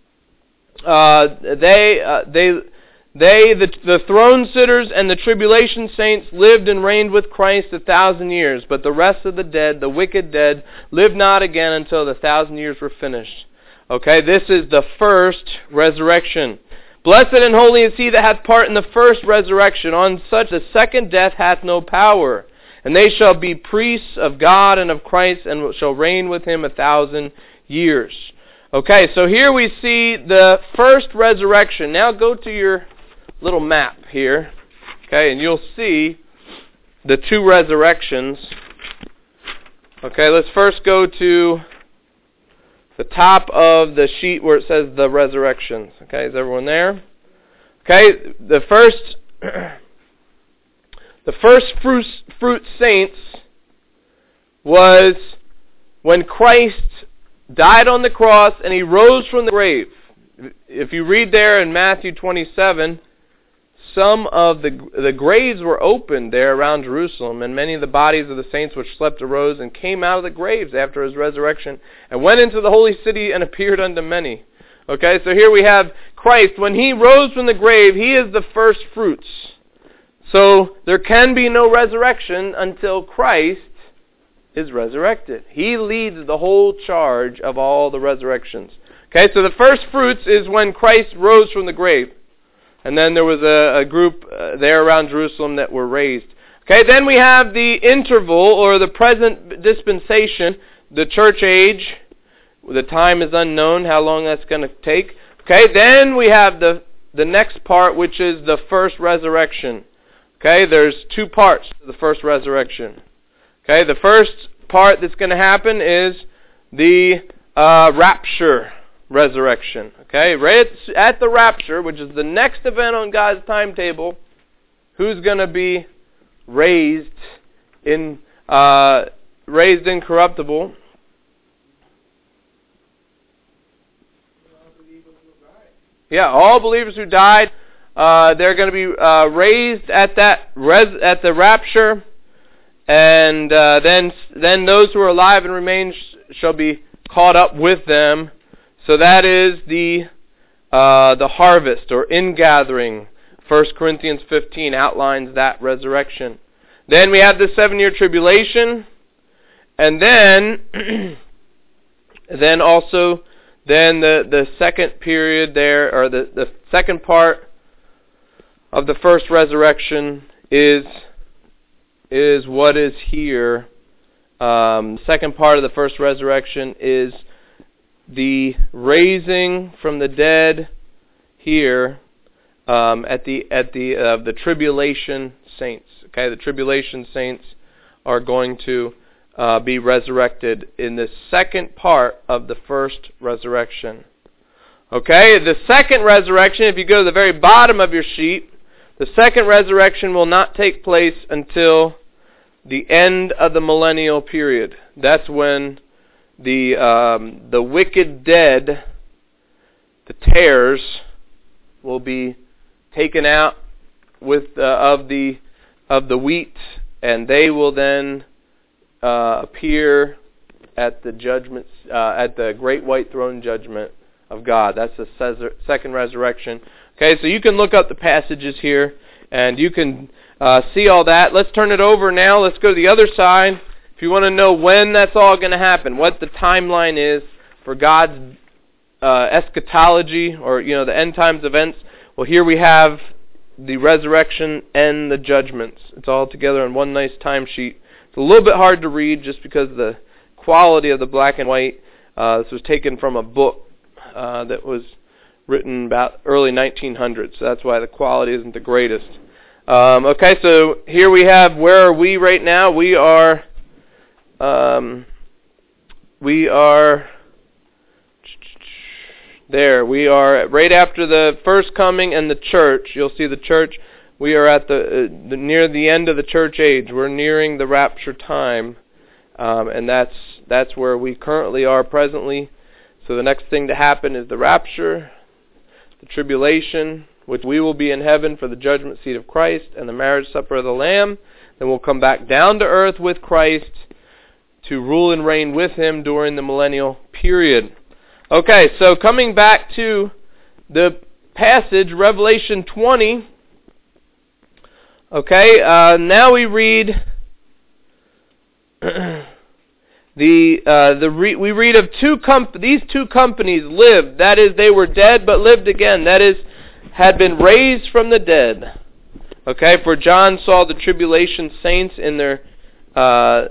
Speaker 1: uh, they, uh, they, they, the, the throne sitters and the tribulation saints lived and reigned with Christ a thousand years. But the rest of the dead, the wicked dead, lived not again until the thousand years were finished. Okay, this is the first resurrection. Blessed and holy is he that hath part in the first resurrection. On such the second death hath no power. And they shall be priests of God and of Christ, and shall reign with him a thousand years. Okay, so here we see the first resurrection. Now go to your little map here. Okay, and you'll see the two resurrections. Okay, let's first go to the top of the sheet where it says the resurrections. Okay, is everyone there? Okay, the first... The first fruit, fruit saints was when Christ died on the cross and he rose from the grave. If you read there in Matthew twenty-seven, some of the the graves were opened there around Jerusalem, and many of the bodies of the saints which slept arose and came out of the graves after his resurrection and went into the holy city and appeared unto many. Okay, so here we have Christ. When he rose from the grave, he is the first fruits. So there can be no resurrection until Christ is resurrected. He leads the whole charge of all the resurrections. Okay, so the first fruits is when Christ rose from the grave. And then there was a, a group uh, there around Jerusalem that were raised. Okay, then we have the interval or the present dispensation, the church age. The time is unknown, how long that's going to take. Okay, then we have the, the next part, which is the first resurrection. Okay, there's two parts to the first resurrection. Okay, the first part that's going to happen is the uh, rapture resurrection. Okay, right at the rapture, which is the next event on God's timetable, who's going to be raised in uh, raised incorruptible? Yeah, all believers who died. Uh, they're going to be uh, raised at that res- at the rapture, and uh, then then those who are alive and remain sh- shall be caught up with them. So that is the uh, the harvest or ingathering. First Corinthians fifteen outlines that resurrection. Then we have the seven-year tribulation, and then then also then the the second period there, or the the second part of the first resurrection is is what is here. Um, the second part of the first resurrection is the raising from the dead here um, at the at the uh, the tribulation saints. Okay, the tribulation saints are going to uh, be resurrected in the second part of the first resurrection. Okay, the second resurrection, if you go to the very bottom of your sheet, the second resurrection will not take place until the end of the millennial period. That's when the um, the wicked dead the tares will be taken out with uh, of the of the wheat, and they will then uh, appear at the judgment uh, at the great white throne judgment of God. That's the second resurrection. Okay, so you can look up the passages here, and you can uh, see all that. Let's turn it over now. Let's go to the other side. If you want to know when that's all going to happen, what the timeline is for God's uh, eschatology, or you know the end times events, well, here we have the resurrection and the judgments. It's all together in one nice timesheet. It's a little bit hard to read just because of the quality of the black and white. Uh, this was taken from a book uh, that was written about early nineteen hundreds, so that's why the quality isn't the greatest. Um, okay, so here we have, where are we right now? We are, um, we are, there, we are right after the first coming and the church. You'll see the church. We are at the, uh, the near the end of the church age. We're nearing the rapture time, um, and that's that's where we currently are presently. So the next thing to happen is the rapture, the tribulation, which we will be in heaven for the judgment seat of Christ and the marriage supper of the Lamb. Then we'll come back down to earth with Christ to rule and reign with Him during the millennial period. Okay, so coming back to the passage, Revelation twenty. Okay, uh, now we read the uh, the re- we read of two comp- these two companies lived. That is, they were dead but lived again. That is, had been raised from the dead. Okay, for John saw the tribulation saints in their uh,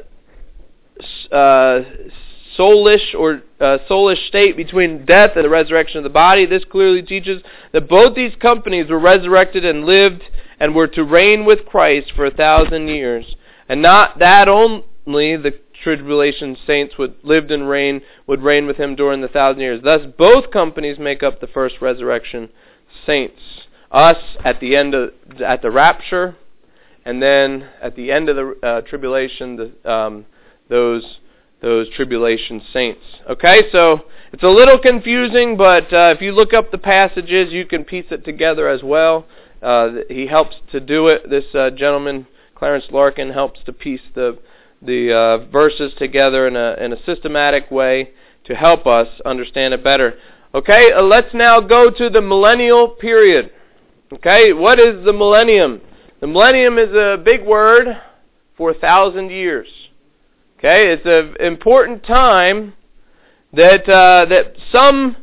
Speaker 1: uh, soulish or uh, soulish state between death and the resurrection of the body. This clearly teaches that both these companies were resurrected and lived and were to reign with Christ for a thousand years. And not that only, the tribulation saints would lived and reign would reign with Him during the thousand years. Thus, both companies make up the first resurrection saints. Us at the end of at the rapture, and then at the end of the uh, tribulation, the, um, those those tribulation saints. Okay, so it's a little confusing, but uh, if you look up the passages, you can piece it together as well. Uh, he helps to do it. This uh, gentleman, Clarence Larkin, helps to piece the the uh, verses together in a in a systematic way to help us understand it better. Okay, uh, let's now go to the millennial period. Okay, what is the millennium? The millennium is a big word for a thousand years. Okay, it's an important time that uh, that some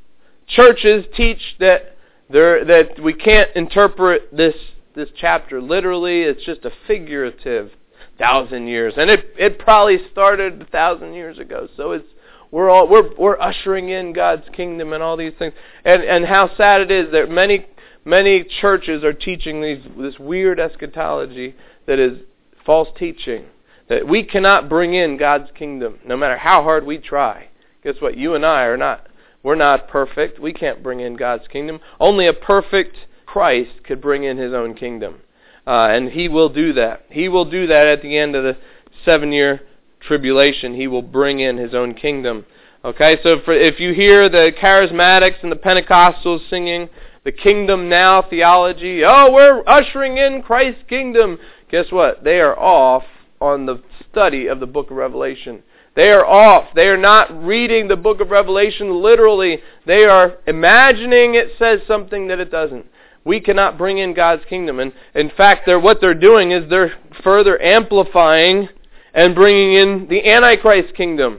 Speaker 1: churches teach that there that we can't interpret this this chapter literally. It's just a figurative thousand years, and it it probably started a thousand years ago. So it's we're all we're we're ushering in God's kingdom and all these things. And and how sad it is that many many churches are teaching these this weird eschatology that is false teaching. That we cannot bring in God's kingdom, no matter how hard we try. Guess what? You and I are not, we're not perfect. We can't bring in God's kingdom. Only a perfect Christ could bring in His own kingdom. Uh, and He will do that. He will do that at the end of the seven-year tribulation. He will bring in His own kingdom. Okay, so for, if you hear the charismatics and the Pentecostals singing the kingdom now theology, oh, we're ushering in Christ's kingdom. Guess what? They are off on the study of the book of Revelation. They are off. They are not reading the book of Revelation literally. They are imagining it says something that it doesn't. We cannot bring in God's kingdom. And in fact, they're, what they're doing is they're further amplifying and bringing in the Antichrist kingdom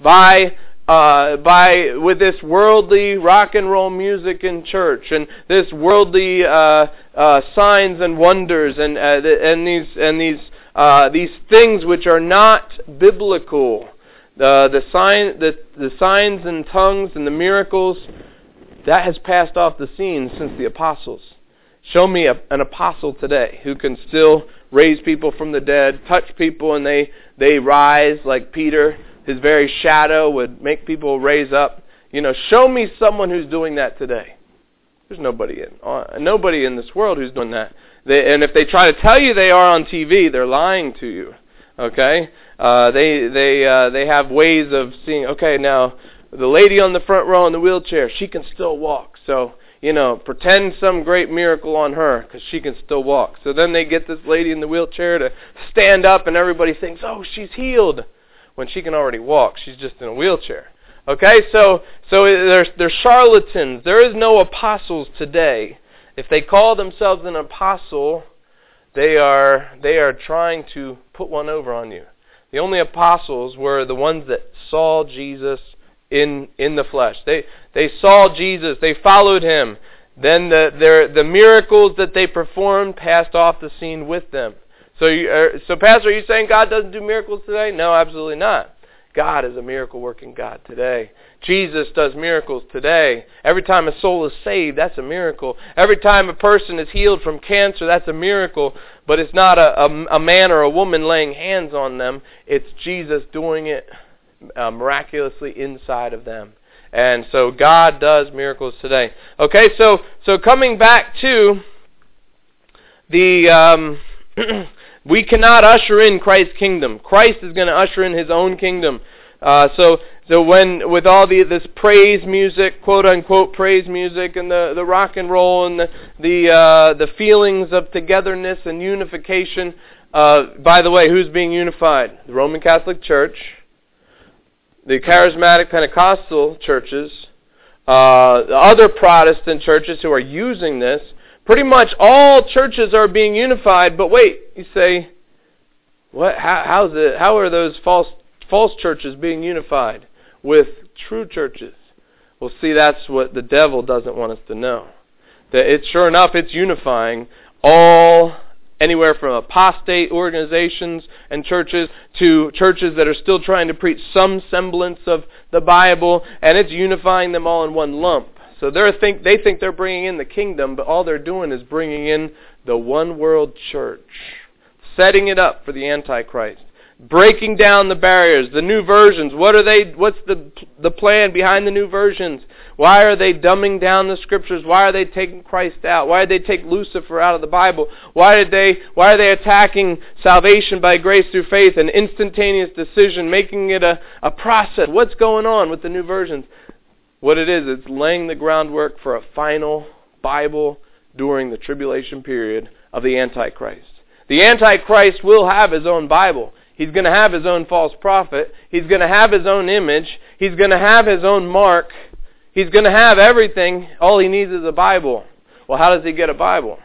Speaker 1: by uh, by with this worldly rock and roll music in church and this worldly uh, uh, signs and wonders and uh, and these and these. Uh, these things which are not biblical, the the sign, the the signs and tongues and the miracles, that has passed off the scene since the apostles. Show me a, an apostle today who can still raise people from the dead, touch people and they they rise like Peter. His very shadow would make people raise up. You know, show me someone who's doing that today. There's nobody in uh, nobody in this world who's doing that. They, and if they try to tell you they are on T V, they're lying to you. Okay, uh, they they uh, they have ways of seeing. Okay, now the lady on the front row in the wheelchair, she can still walk. So, you know, pretend some great miracle on her because she can still walk. So then they get this lady in the wheelchair to stand up and everybody thinks, oh, she's healed, when she can already walk. She's just in a wheelchair. Okay, so so they're, they're charlatans. There is no apostles today. If they call themselves an apostle, they are they are trying to put one over on you. The only apostles were the ones that saw Jesus in in the flesh. They they saw Jesus. They followed him. Then the their, the miracles that they performed passed off the scene with them. So, you, uh, so Pastor, are you saying God doesn't do miracles today? No, absolutely not. God is a miracle-working God today. Jesus does miracles today. Every time a soul is saved, that's a miracle. Every time a person is healed from cancer, that's a miracle. But it's not a, a, a man or a woman laying hands on them. It's Jesus doing it uh, miraculously inside of them. And so God does miracles today. Okay, so so coming back to the... Um, we cannot usher in Christ's kingdom. Christ is going to usher in his own kingdom. Uh, so, so when with all the this praise music, quote unquote praise music, and the, the rock and roll, and the the uh, the feelings of togetherness and unification. Uh, by the way, who's being unified? The Roman Catholic Church, the Charismatic Pentecostal churches, uh, the other Protestant churches who are using this. Pretty much all churches are being unified, but wait, you say, what? How, how's it? How are those false false churches being unified with true churches? Well, see, that's what the devil doesn't want us to know. That it's sure enough, it's unifying all anywhere from apostate organizations and churches to churches that are still trying to preach some semblance of the Bible, and it's unifying them all in one lump. So they think they think they're bringing in the kingdom, but all they're doing is bringing in the one world church, setting it up for the Antichrist, breaking down the barriers, the new versions. What are they? What's the the plan behind the new versions? Why are they dumbing down the scriptures? Why are they taking Christ out? Why did they take Lucifer out of the Bible? Why did they? Why are they attacking salvation by grace through faith, an instantaneous decision, making it a, a process? What's going on with the new versions? What it is, it's laying the groundwork for a final Bible during the tribulation period of the Antichrist. The Antichrist will have his own Bible. He's going to have his own false prophet. He's going to have his own image. He's going to have his own mark. He's going to have everything. All he needs is a Bible. Well, how does he get a Bible?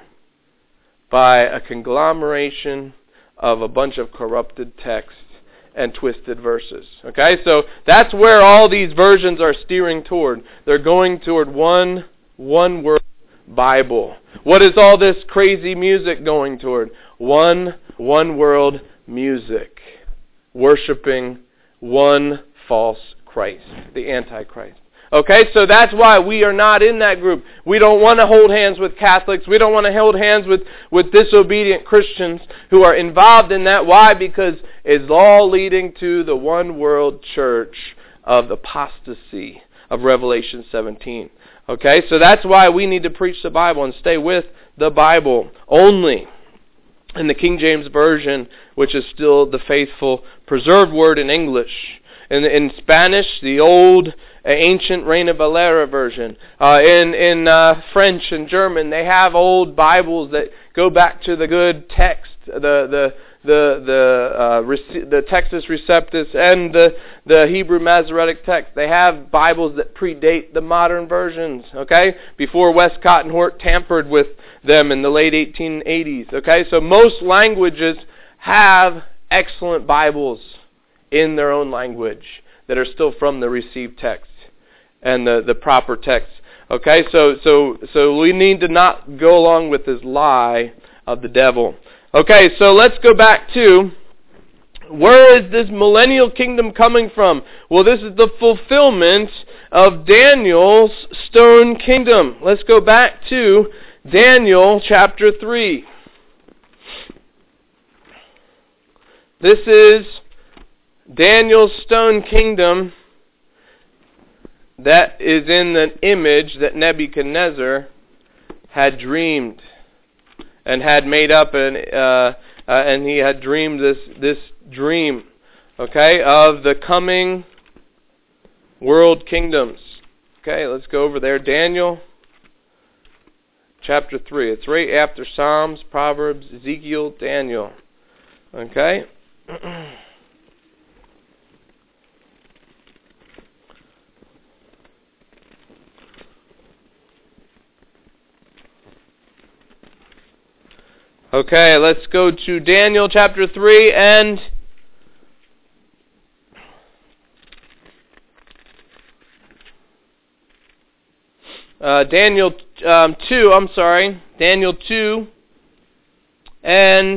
Speaker 1: By a conglomeration of a bunch of corrupted texts and twisted verses. Okay, so that's where all these versions are steering toward. They're going toward one one word Bible. What is all this crazy music going toward? One one world music, worshiping one false Christ, the Antichrist. Okay, so that's why we are not in that group. We don't want to hold hands with Catholics. We don't want to hold hands with, with disobedient Christians who are involved in that. Why? Because it's all leading to the one world church of apostasy of Revelation seventeen. Okay, so that's why we need to preach the Bible and stay with the Bible only. In the King James Version, which is still the faithful, preserved word in English. In, in Spanish, the old, uh, ancient Reina Valera version. Uh, in in uh, French and German, they have old Bibles that go back to the good text, the the the the uh, rec- the Textus Receptus and the the Hebrew Masoretic text. They have Bibles that predate the modern versions. Okay, before Westcott and Hort tampered with them in the late eighteen eighties. Okay, so most languages have excellent Bibles in their own language that are still from the received text and the, the proper text. Okay, so so so we need to not go along with this lie of the devil. Okay, so let's go back to, where is this millennial kingdom coming from? Well, this is the fulfillment of Daniel's stone kingdom. Let's go back to Daniel chapter three. This is Daniel's stone kingdom that is in the image that Nebuchadnezzar had dreamed and had made up, and uh, uh, and he had dreamed this this dream, okay, of the coming world kingdoms. Okay, let's go over there. Daniel chapter three. It's right after Psalms, Proverbs, Ezekiel, Daniel. Okay? Okay, let's go to Daniel chapter three and uh, Daniel um, two, I'm sorry, Daniel two and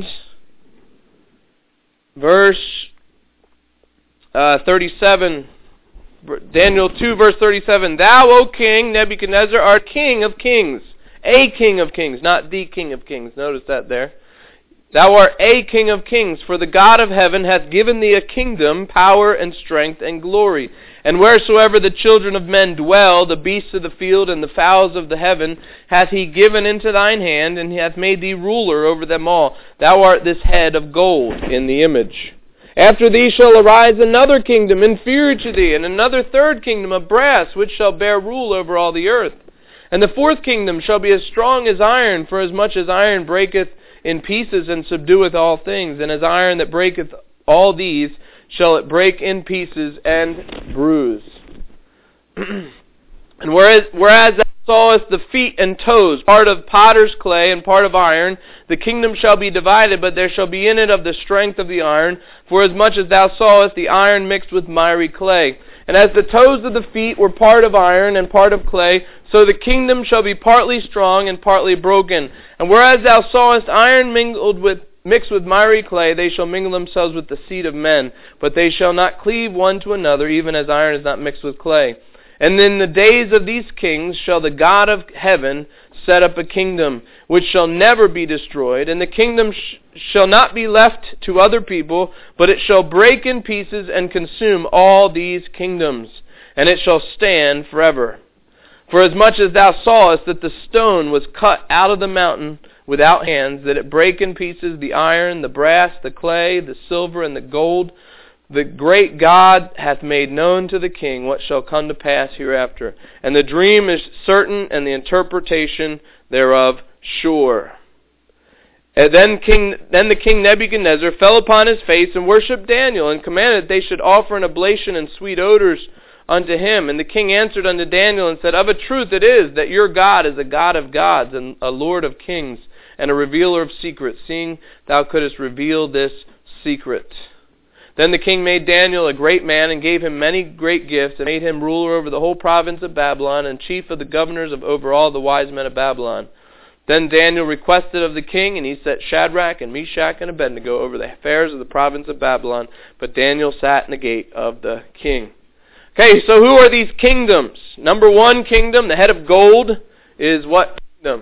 Speaker 1: verse uh, thirty-seven. Daniel two verse thirty-seven. Thou, O King Nebuchadnezzar, art King of kings. A King of kings, not the King of kings. Notice that there. Thou art a King of kings, for the God of heaven hath given thee a kingdom, power, and strength, and glory. And wheresoever the children of men dwell, the beasts of the field and the fowls of the heaven, hath he given into thine hand, and hath made thee ruler over them all. Thou art this head of gold in the image. After thee shall arise another kingdom inferior to thee, and another third kingdom of brass, which shall bear rule over all the earth. And the fourth kingdom shall be as strong as iron, for as much as iron breaketh in pieces and subdueth all things, and as iron that breaketh all these shall it break in pieces and bruise. And whereas, whereas thou sawest the feet and toes, part of potter's clay and part of iron, the kingdom shall be divided, but there shall be in it of the strength of the iron, for as much as thou sawest the iron mixed with miry clay. And as the toes of the feet were part of iron and part of clay, so the kingdom shall be partly strong and partly broken. And whereas thou sawest iron mingled with mixed with miry clay, they shall mingle themselves with the seed of men, but they shall not cleave one to another, even as iron is not mixed with clay. And in the days of these kings shall the God of heaven set up a kingdom, which shall never be destroyed, and the kingdom sh- shall not be left to other people, but it shall break in pieces and consume all these kingdoms, and it shall stand forever. For as much as thou sawest that the stone was cut out of the mountain without hands, that it brake in pieces the iron, the brass, the clay, the silver, and the gold, the great God hath made known to the king what shall come to pass hereafter. And the dream is certain, and the interpretation thereof sure. And then King, then the king Nebuchadnezzar fell upon his face and worshipped Daniel, and commanded that they should offer an oblation and sweet odors unto him. And the king answered unto Daniel and said, Of a truth it is that your God is a God of gods, and a Lord of kings, and a revealer of secrets, seeing thou couldest reveal this secret. Then the king made Daniel a great man, and gave him many great gifts, and made him ruler over the whole province of Babylon, and chief of the governors of over all the wise men of Babylon. Then Daniel requested of the king, and he set Shadrach and Meshach and Abednego over the affairs of the province of Babylon, but Daniel sat in the gate of the king. Okay, so who are these kingdoms? Number one kingdom, the head of gold, is what kingdom?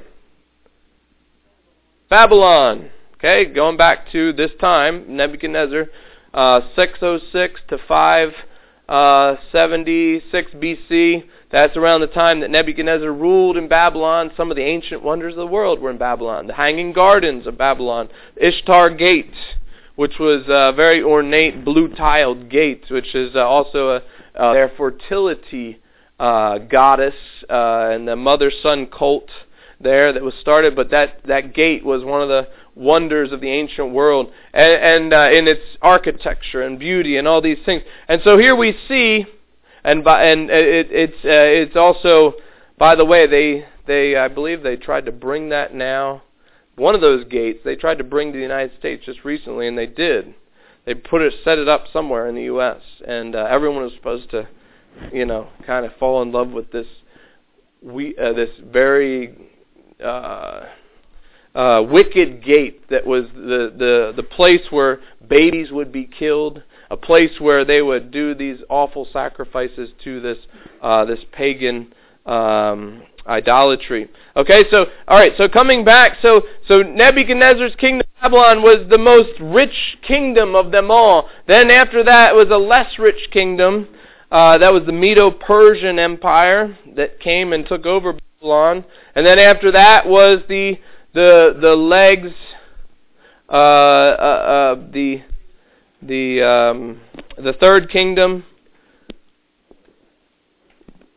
Speaker 1: Babylon. Okay, going back to this time, Nebuchadnezzar, uh, six oh six to five seventy-six B C. That's around the time that Nebuchadnezzar ruled in Babylon. Some of the ancient wonders of the world were in Babylon. The Hanging Gardens of Babylon. Ishtar Gate, which was a very ornate blue-tiled gate, which is uh, also a, uh, their fertility uh, goddess, uh, and the mother-son cult there that was started. But that, that gate was one of the wonders of the ancient world, and, and uh, in its architecture and beauty and all these things. And so here we see, and by, and it, it's uh, it's also, by the way, they they I believe they tried to bring that now, one of those gates they tried to bring to the United States just recently, and they did. They put it set it up somewhere in the U S, and uh, everyone was supposed to, you know, kind of fall in love with this we uh, this very uh, Uh, wicked gate that was the, the, the place where babies would be killed, a place where they would do these awful sacrifices to this uh, this pagan um, idolatry. Okay, so all right, so coming back, so so Nebuchadnezzar's kingdom of Babylon was the most rich kingdom of them all. Then after that was a less rich kingdom. Uh, that was the Medo-Persian Empire that came and took over Babylon. And then after that was the The the legs, uh, uh, uh, the the um, the third kingdom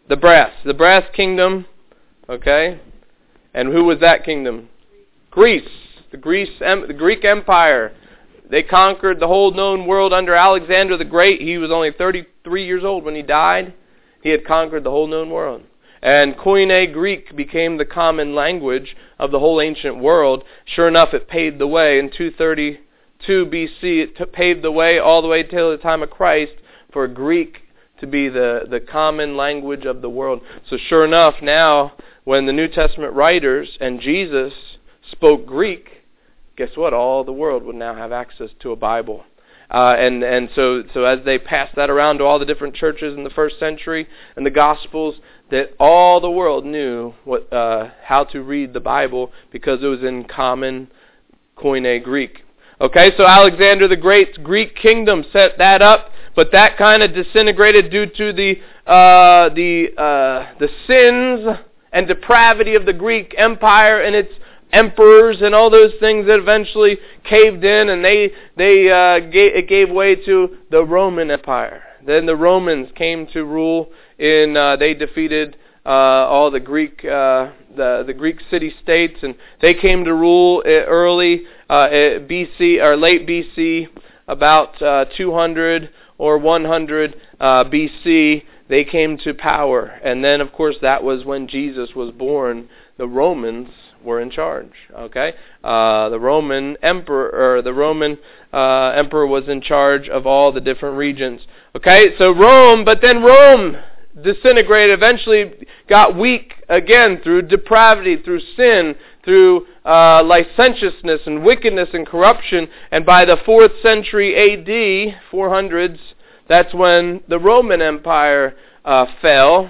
Speaker 1: The brass. The brass kingdom. Okay? And who was that kingdom? Greece. The Greece, the Greek Empire. They conquered the whole known world under Alexander the Great. He was only thirty-three years old when he died. He had conquered the whole known world. And Koine Greek became the common language of the whole ancient world. Sure enough, it paved the way in two thirty-two B C. It t- paved the way all the way till the time of Christ for Greek to be the, the common language of the world. So sure enough, now when the New Testament writers and Jesus spoke Greek, guess what? All the world would now have access to a Bible. Uh, and and so, so as they passed that around to all the different churches in the first century and the Gospels, that all the world knew what uh, how to read the Bible because it was in common Koine Greek. Okay, so Alexander the Great's Greek kingdom set that up, but that kind of disintegrated due to the uh, the uh, the sins and depravity of the Greek Empire and its emperors and all those things that eventually caved in, and they they uh, gave, it gave way to the Roman Empire. Then the Romans came to rule in. Uh, they defeated uh, all the Greek uh, the the Greek city states, and they came to rule early uh, B C or late B C, about uh, two hundred or one hundred uh, B C. They came to power, and then of course that was when Jesus was born. The Romans were in charge. Okay, uh, the Roman emperor, or the Roman uh, emperor, was in charge of all the different regions. Okay, so Rome, but then Rome disintegrated. Eventually, got weak again through depravity, through sin, through uh, licentiousness and wickedness and corruption. And by the fourth century A D, four hundreds, that's when the Roman Empire uh, fell.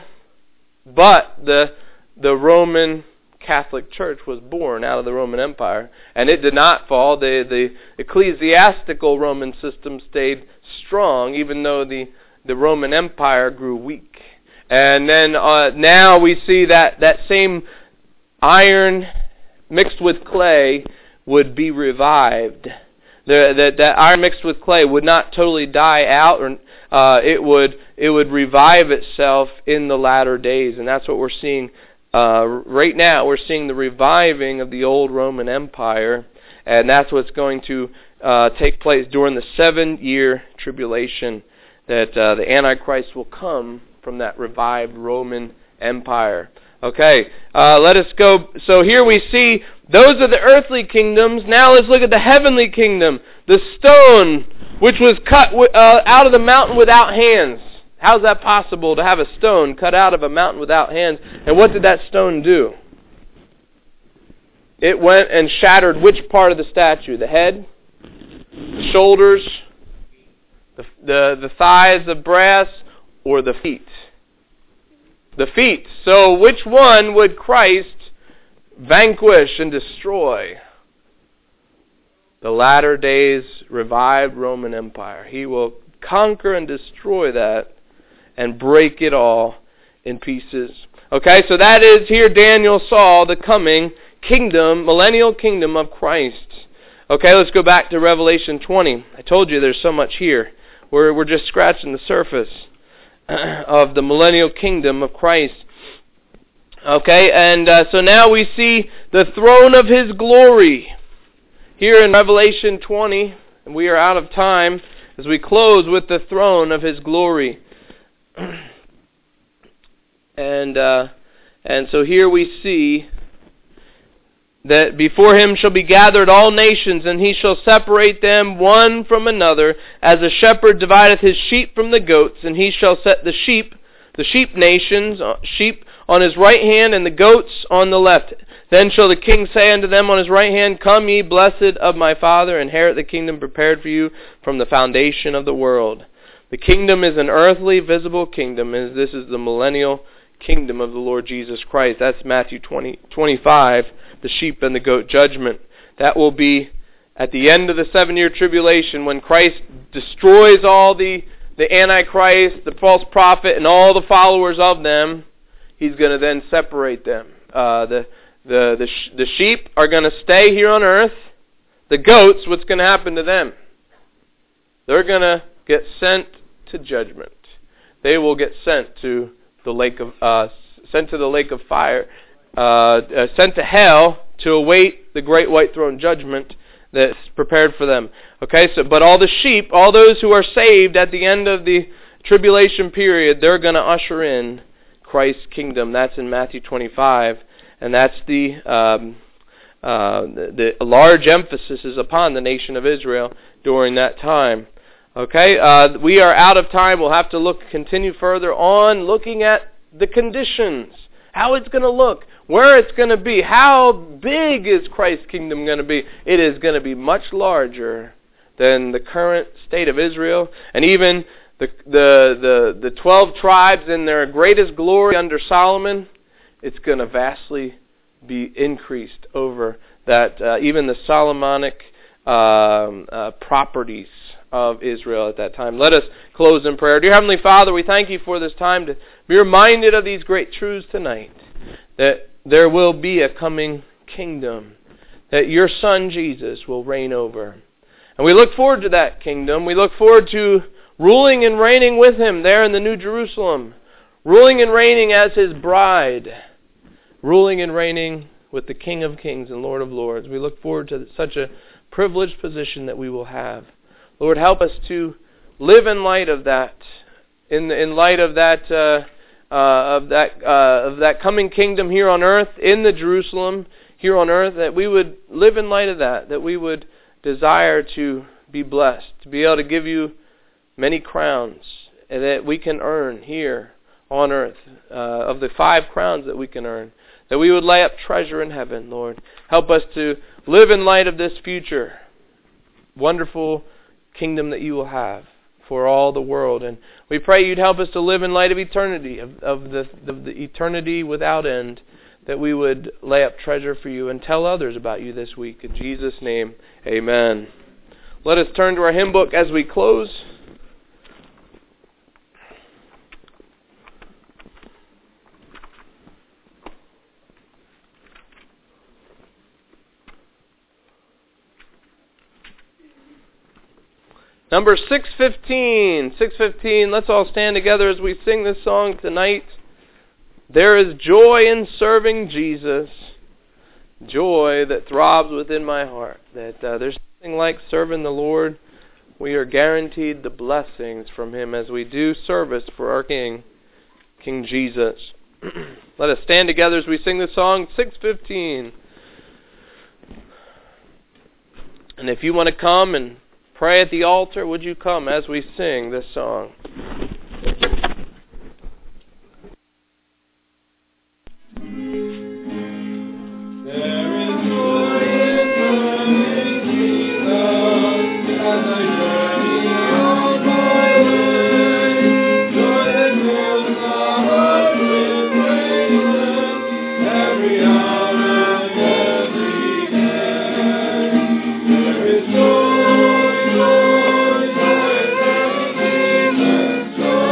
Speaker 1: But the the Roman Catholic Church was born out of the Roman Empire, and it did not fall. The the ecclesiastical Roman system stayed strong, even though the, the Roman Empire grew weak. And then uh, now we see that that same iron mixed with clay would be revived. The, that that iron mixed with clay would not totally die out, or uh, it would it would revive itself in the latter days, and that's what we're seeing. Uh, right now, we're seeing the reviving of the old Roman Empire, and that's what's going to uh, take place during the seven-year tribulation, that uh, the Antichrist will come from that revived Roman Empire. Okay, uh, let us go. So here we see those are the earthly kingdoms. Now let's look at the heavenly kingdom. The stone which was cut w- uh, out of the mountain without hands. How's that possible, to have a stone cut out of a mountain without hands? And what did that stone do? It went and shattered which part of the statue? The head? The shoulders? The, the, the thighs of brass? Or the feet? The feet. So which one would Christ vanquish and destroy? The latter days revived Roman Empire. He will conquer and destroy that and break it all in pieces. Okay, so that is, here Daniel saw the coming kingdom, millennial kingdom of Christ. Okay, let's go back to Revelation twenty. I told you there's so much here. We're, we're just scratching the surface of the millennial kingdom of Christ. Okay, and uh, so now we see the throne of His glory here in Revelation twenty, and we are out of time as we close with the throne of His glory. And uh, and so here we see that before Him shall be gathered all nations, and He shall separate them one from another, as a shepherd divideth his sheep from the goats, and He shall set the sheep, the sheep nations, sheep on His right hand, and the goats on the left. Then shall the King say unto them on His right hand, Come ye, blessed of my Father, inherit the kingdom prepared for you from the foundation of the world. The kingdom is an earthly, visible kingdom, and this is the millennial kingdom of the Lord Jesus Christ. That's Matthew twenty, twenty-five, the sheep and the goat judgment. That will be at the end of the seven-year tribulation, when Christ destroys all the, the Antichrist, the false prophet, and all the followers of them. He's going to then separate them. Uh, the the the, sh- the sheep are going to stay here on earth. The goats, what's going to happen to them? They're going to get sent to judgment. They will get sent to the lake of uh, sent to the lake of fire, uh, uh, sent to hell to await the great white throne judgment that's prepared for them. Okay, so but all the sheep, all those who are saved at the end of the tribulation period, they're going to usher in Christ's kingdom. That's in Matthew twenty-five, and that's the um, uh, the, the large emphasis is upon the nation of Israel during that time. Okay, uh, we are out of time. We'll have to look continue further on, looking at the conditions, how it's going to look, where it's going to be, how big is Christ's kingdom going to be. It is going to be much larger than the current state of Israel, and even the the the, the twelve tribes in their greatest glory under Solomon. It's going to vastly be increased over that, uh, even the Solomonic um, uh, properties of Israel at that time. Let us close in prayer. Dear Heavenly Father, we thank you for this time to be reminded of these great truths tonight, that there will be a coming kingdom, that your Son Jesus will reign over. And we look forward to that kingdom. We look forward to ruling and reigning with him there in the New Jerusalem, ruling and reigning as his bride, ruling and reigning with the King of Kings and Lord of Lords. We look forward to such a privileged position that we will have. Lord, help us to live in light of that, in in light of that uh, uh, of that uh, of that coming kingdom here on earth, in the Jerusalem here on earth. That we would live in light of that. That we would desire to be blessed, to be able to give you many crowns, and that we can earn here on earth, uh, of the five crowns that we can earn. That we would lay up treasure in heaven, Lord. Help us to live in light of this future wonderful kingdom that you will have for all the world. And we pray you'd help us to live in light of eternity, of, of, the, of the eternity without end, that we would lay up treasure for you and tell others about you this week. In Jesus' name, amen. Let us turn to our hymn book as we close. Number six fifteen. six fifteen. Let's all stand together as we sing this song tonight. There is joy in serving Jesus. Joy that throbs within my heart. That uh, there's nothing like serving the Lord. We are guaranteed the blessings from him as we do service for our King, King Jesus. Let us stand together as we sing this song, six fifteen. And if you want to come and pray at the altar, would you come as we sing this song?
Speaker 16: Joy, joy, joy,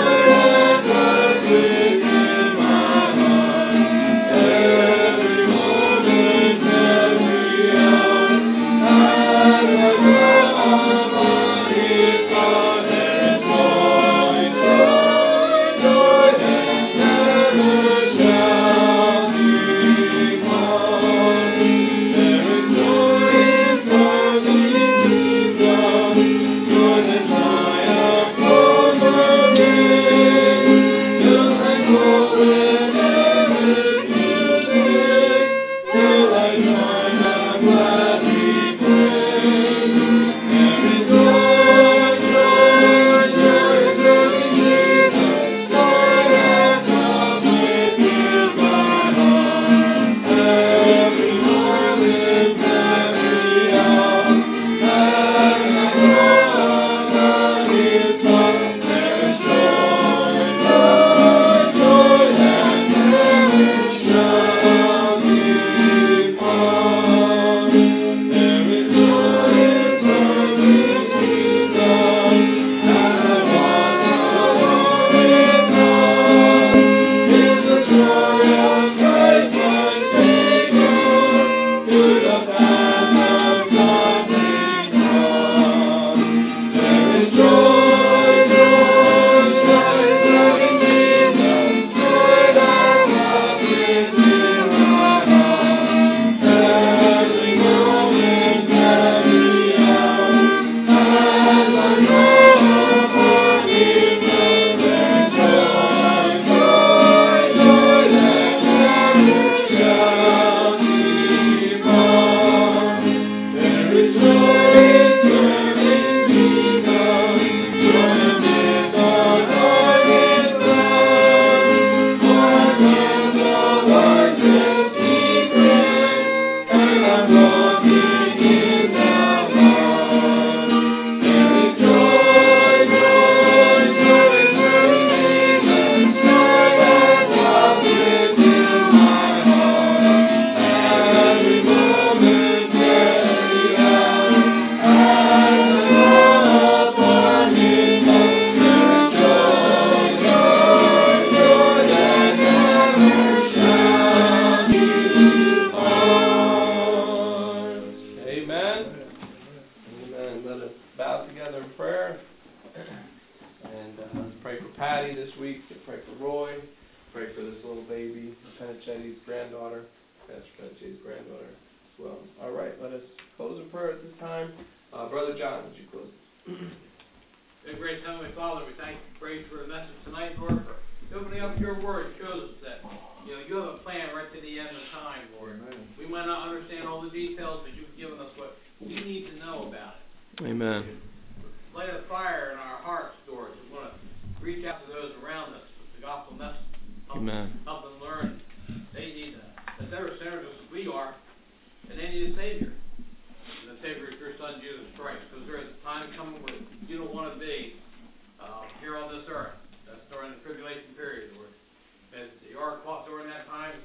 Speaker 1: in prayer. And uh, pray for Patty this week. Pray for Roy. Pray for this little baby, Penichetti's granddaughter, Pastor Penichetti's granddaughter as well. All right, let us close in prayer at this time. Uh, Brother John, would you close?
Speaker 4: Dear great Heavenly Father, we thank you, praise for the message tonight, Lord, for opening up your word shows us that, you know, you have a plan right to the end of time, Lord. Amen. We might not understand all the details, but you've given us what we need to know about it.
Speaker 1: Amen.
Speaker 4: Light a fire in our hearts, Lord. We want to reach out to those around us with the gospel message. Help,
Speaker 1: Amen.
Speaker 4: Help them learn. They need a, a better sinners as we are, and they need a Savior. And the Savior is your Son, Jesus Christ. Because there is a time coming where you don't want to be uh, here on this earth. That's during the tribulation period, Lord. As you are caught during that time,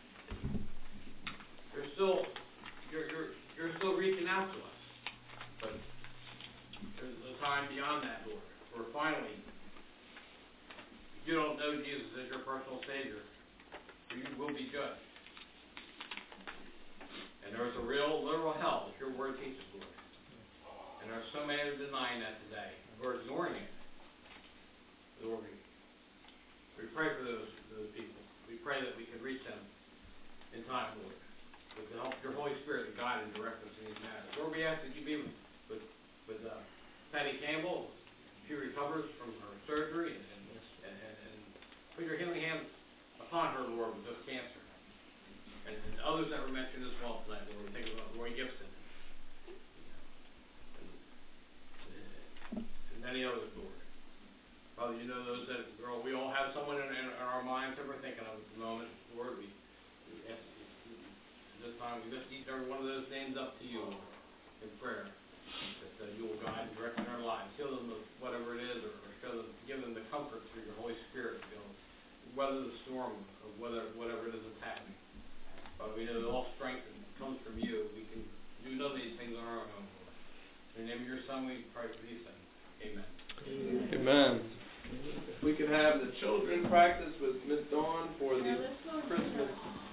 Speaker 4: you're still you're you're you're still reaching out to us. But there's a time beyond that, Lord, where finally you don't know Jesus as your personal Savior, you will be judged. And there's a real, literal hell, as your word teaches, Lord. And there's so many denying that today. We're ignoring it. Lord, we, we pray for those those people. We pray that we can reach them in time, Lord, with the help of your Holy Spirit to guide and direct us in these matters. Lord, we ask that you be with with, with uh, Patty Campbell. She recovers from her surgery, and, and, and, and, and put your healing hand upon her, Lord, with this cancer. And, and others that were mentioned as well tonight, Lord. We think about Roy Gibson. And, and many others, Lord. Father, you know those that, girl, we all have someone in, in, in our minds that we're thinking of at the moment. Lord, we, we ask this time, we lift each and every one of those names up to you, Lord, in prayer. That uh, you will guide and direct in our lives. Heal them with whatever it is, or, or show them, give them the comfort through your Holy Spirit to be able to weather the storm of whether, whatever it is that's happening. But we know that all strength comes from you. We can do none of these things on our own, Lord. In the name of your Son, we pray for these things. Amen.
Speaker 1: Amen. If we could have the children practice with Miss Dawn for the Christmas